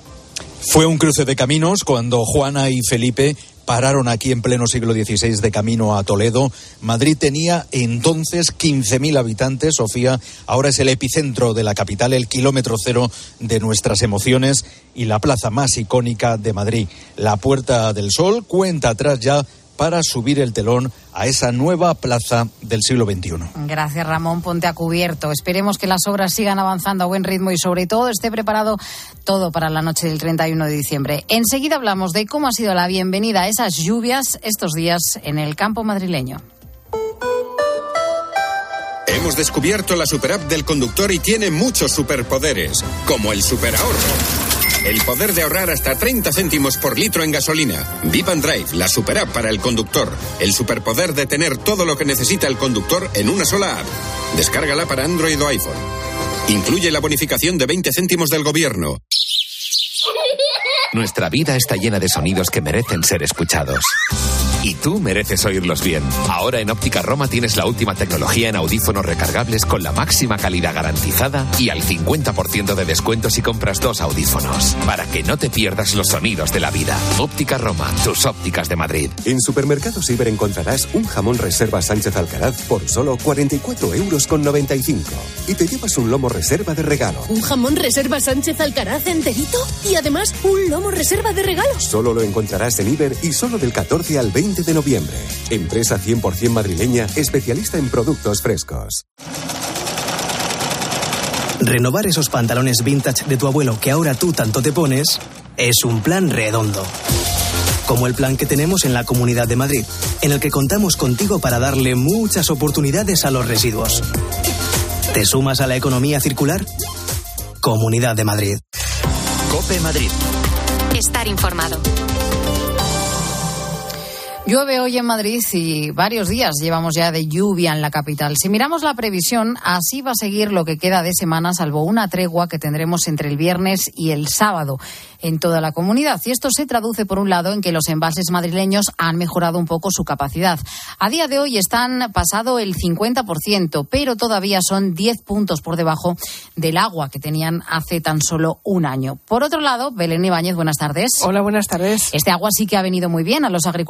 Fue un cruce de caminos cuando Juana y Felipe pararon aquí en pleno siglo dieciséis de camino a Toledo. Madrid tenía entonces quince mil habitantes, Sofía. Ahora es el epicentro de la capital, el kilómetro cero de nuestras emociones y la plaza más icónica de Madrid. La Puerta del Sol cuenta atrás ya para subir el telón a esa nueva plaza del siglo veintiuno. Gracias, Ramón. Ponte a cubierto. Esperemos que las obras sigan avanzando a buen ritmo y, sobre todo, esté preparado todo para la noche del treinta y uno de diciembre. Enseguida hablamos de cómo ha sido la bienvenida a esas lluvias estos días en el campo madrileño. Hemos descubierto la superapp del conductor y tiene muchos superpoderes, como el superahorro. El poder de ahorrar hasta treinta céntimos por litro en gasolina. Viva and Drive, la superapp para el conductor. El superpoder de tener todo lo que necesita el conductor en una sola app. Descárgala para Android o iPhone. Incluye la bonificación de veinte céntimos del gobierno. Nuestra vida está llena de sonidos que merecen ser escuchados. Y tú mereces oírlos bien. Ahora en Óptica Roma tienes la última tecnología en audífonos recargables con la máxima calidad garantizada y al cincuenta por ciento de descuento si compras dos audífonos. Para que no te pierdas los sonidos de la vida. Óptica Roma, tus ópticas de Madrid. En Supermercados Iber encontrarás un jamón reserva Sánchez Alcaraz por solo cuarenta y cuatro euros con noventa y cinco. Y te llevas un lomo reserva de regalo. ¿Un jamón reserva Sánchez Alcaraz enterito? Y además, un lomo reserva de regalo. Solo lo encontrarás en Iber y solo del catorce al veinte de noviembre. Empresa cien por ciento madrileña, especialista en productos frescos. Renovar esos pantalones vintage de tu abuelo que ahora tú tanto te pones es un plan redondo. Como el plan que tenemos en la Comunidad de Madrid, en el que contamos contigo para darle muchas oportunidades a los residuos. ¿Te sumas a la economía circular? Comunidad de Madrid. COPE Madrid. Estar informado. Llueve hoy en Madrid y varios días llevamos ya de lluvia en la capital. Si miramos la previsión, así va a seguir lo que queda de semana, salvo una tregua que tendremos entre el viernes y el sábado en toda la comunidad. Y esto se traduce, por un lado, en que los embalses madrileños han mejorado un poco su capacidad. A día de hoy están pasado el cincuenta por ciento, pero todavía son diez puntos por debajo del agua que tenían hace tan solo un año. Por otro lado, Belén Ibáñez, buenas tardes. Hola, buenas tardes. Este agua sí que ha venido muy bien a los agricultores madrileños,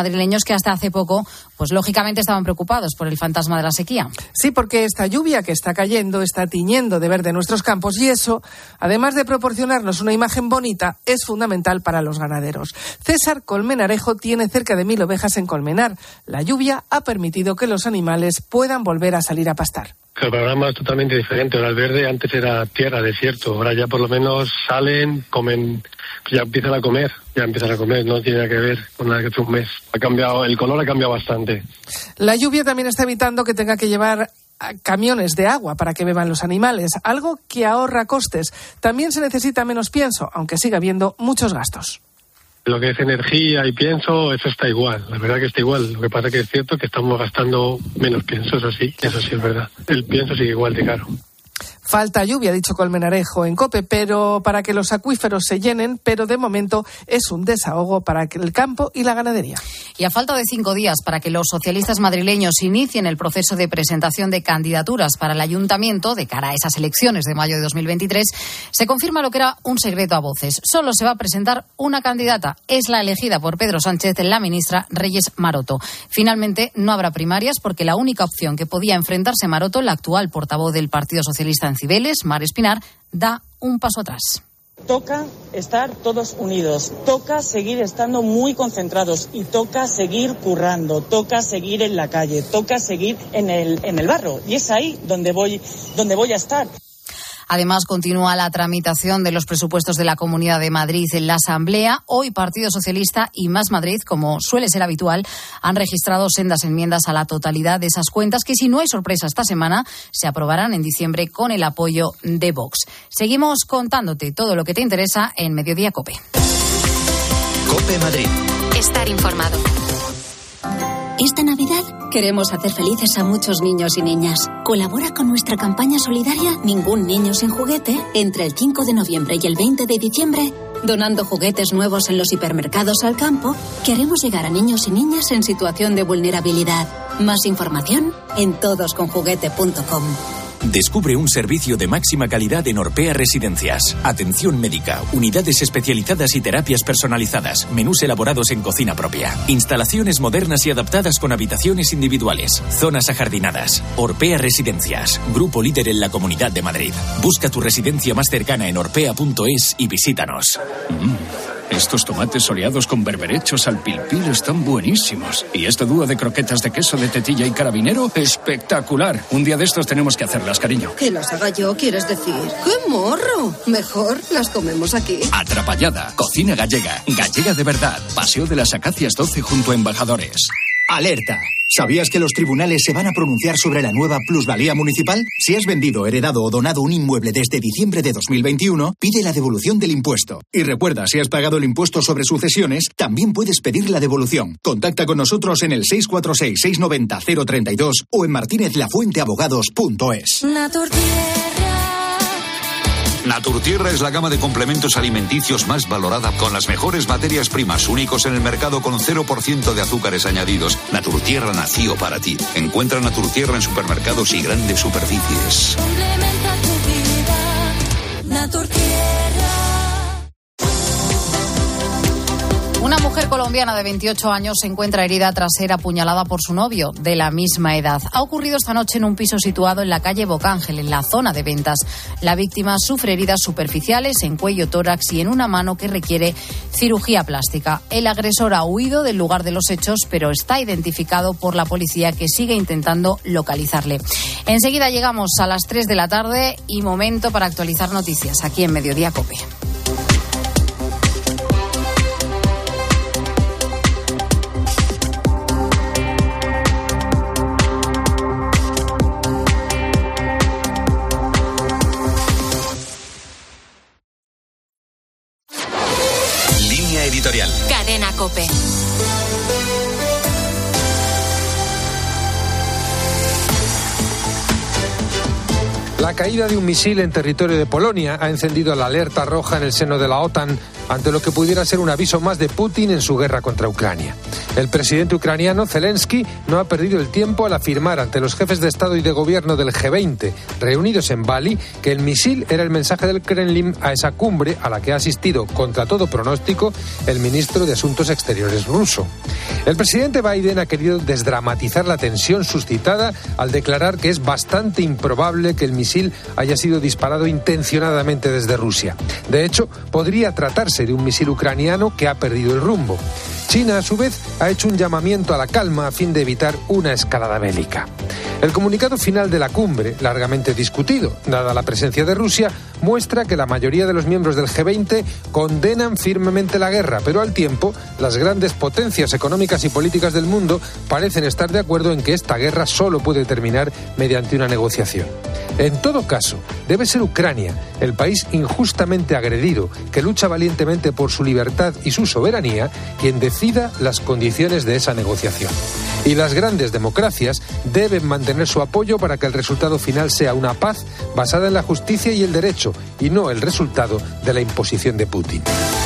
madrileños que hasta hace poco, pues lógicamente estaban preocupados por el fantasma de la sequía. Sí, porque esta lluvia que está cayendo está tiñendo de verde nuestros campos y eso, además de proporcionarnos una imagen bonita, es fundamental para los ganaderos. César Colmenarejo tiene cerca de mil ovejas en Colmenar. La lluvia ha permitido que los animales puedan volver a salir a pastar. El panorama es totalmente diferente. Ahora el verde antes era tierra, desierto. Ahora ya por lo menos salen, comen, ya empiezan a comer, ya empiezan a comer. No tiene nada que ver con nada que hace un mes. Ha cambiado, el color ha cambiado bastante. La lluvia también está evitando que tenga que llevar camiones de agua para que beban los animales, algo que ahorra costes. También se necesita menos pienso, aunque siga habiendo muchos gastos. Lo que es energía y pienso, eso está igual. La verdad que está igual. Lo que pasa que es cierto que estamos gastando menos pienso, eso sí, eso sí es verdad. El pienso sigue igual de caro. Falta lluvia, ha dicho Colmenarejo en COPE, pero para que los acuíferos se llenen, pero de momento es un desahogo para el campo y la ganadería. Y a falta de cinco días para que los socialistas madrileños inicien el proceso de presentación de candidaturas para el ayuntamiento de cara a esas elecciones de mayo de dos mil veintitrés, se confirma lo que era un secreto a voces. Solo se va a presentar una candidata. Es la elegida por Pedro Sánchez, la ministra Reyes Maroto. Finalmente no habrá primarias porque la única opción que podía enfrentarse Maroto, la actual portavoz del Partido Socialista en Cibeles, Mar Espinar, da un paso atrás. Toca estar todos unidos, toca seguir estando muy concentrados y toca seguir currando, toca seguir en la calle, toca seguir en el, en el barro. Y es ahí donde voy, donde voy a estar. Además, continúa la tramitación de los presupuestos de la Comunidad de Madrid en la Asamblea. Hoy, Partido Socialista y Más Madrid, como suele ser habitual, han registrado sendas enmiendas a la totalidad de esas cuentas que, si no hay sorpresa esta semana, se aprobarán en diciembre con el apoyo de Vox. Seguimos contándote todo lo que te interesa en Mediodía COPE. COPE Madrid. Estar informado. Esta Navidad queremos hacer felices a muchos niños y niñas. Colabora con nuestra campaña solidaria Ningún Niño Sin Juguete entre el cinco de noviembre y el veinte de diciembre, donando juguetes nuevos en los hipermercados Al Campo que haremos llegar a niños y niñas en situación de vulnerabilidad. Más información en todos con juguete punto com. Descubre un servicio de máxima calidad en Orpea Residencias. Atención médica, unidades especializadas y terapias personalizadas, menús elaborados en cocina propia, instalaciones modernas y adaptadas con habitaciones individuales, zonas ajardinadas. Orpea Residencias, grupo líder en la Comunidad de Madrid. Busca tu residencia más cercana en orpea punto es y visítanos. Mm. Estos tomates soleados con berberechos al pil pil están buenísimos. Y este dúo de croquetas de queso de tetilla y carabinero, espectacular. Un día de estos tenemos que hacerlas, cariño. Que las haga yo, ¿quieres decir? ¡Qué morro! Mejor las comemos aquí. Atrapallada, cocina gallega, gallega de verdad. Paseo de las Acacias doce junto a Embajadores. ¡Alerta! ¿Sabías que los tribunales se van a pronunciar sobre la nueva plusvalía municipal? Si has vendido, heredado o donado un inmueble desde diciembre de dos mil veintiuno, pide la devolución del impuesto. Y recuerda, si has pagado el impuesto sobre sucesiones, también puedes pedir la devolución. Contacta con nosotros en el seis cuatro seis, seis nueve cero, cero tres dos o en martinez lafuente abogados punto es. Naturtierra es la gama de complementos alimenticios más valorada, con las mejores materias primas, únicos en el mercado, con cero por ciento de azúcares añadidos. Naturtierra nació para ti. Encuentra Naturtierra en supermercados y grandes superficies. Complementa tu vida, Naturtierra. Una mujer colombiana de veintiocho años se encuentra herida tras ser apuñalada por su novio de la misma edad. Ha ocurrido esta noche en un piso situado en la calle Bocángel, en la zona de ventas. La víctima sufre heridas superficiales en cuello, tórax y en una mano que requiere cirugía plástica. El agresor ha huido del lugar de los hechos, pero está identificado por la policía, que sigue intentando localizarle. Enseguida llegamos a las tres de la tarde y momento para actualizar noticias aquí en Mediodía COPE. Editorial. Cadena COPE. La caída de un misil en territorio de Polonia ha encendido la alerta roja en el seno de la OTAN ante lo que pudiera ser un aviso más de Putin en su guerra contra Ucrania. El presidente ucraniano Zelensky no ha perdido el tiempo al afirmar ante los jefes de Estado y de Gobierno del G veinte reunidos en Bali que el misil era el mensaje del Kremlin a esa cumbre a la que ha asistido contra todo pronóstico el ministro de Asuntos Exteriores ruso. El presidente Biden ha querido desdramatizar la tensión suscitada al declarar que es bastante improbable que el misil haya sido disparado intencionadamente desde Rusia. De hecho, podría tratarse de un misil ucraniano que ha perdido el rumbo. China, a su vez, ha hecho un llamamiento a la calma a fin de evitar una escalada bélica. El comunicado final de la cumbre, largamente discutido, dada la presencia de Rusia, muestra que la mayoría de los miembros del G veinte condenan firmemente la guerra, pero al tiempo, las grandes potencias económicas y políticas del mundo parecen estar de acuerdo en que esta guerra solo puede terminar mediante una negociación. En todo caso, debe ser Ucrania, el país injustamente agredido, que lucha valientemente por su libertad y su soberanía, quien decida las condiciones de esa negociación. Y las grandes democracias deben mantener su apoyo para que el resultado final sea una paz basada en la justicia y el derecho, y no el resultado de la imposición de Putin.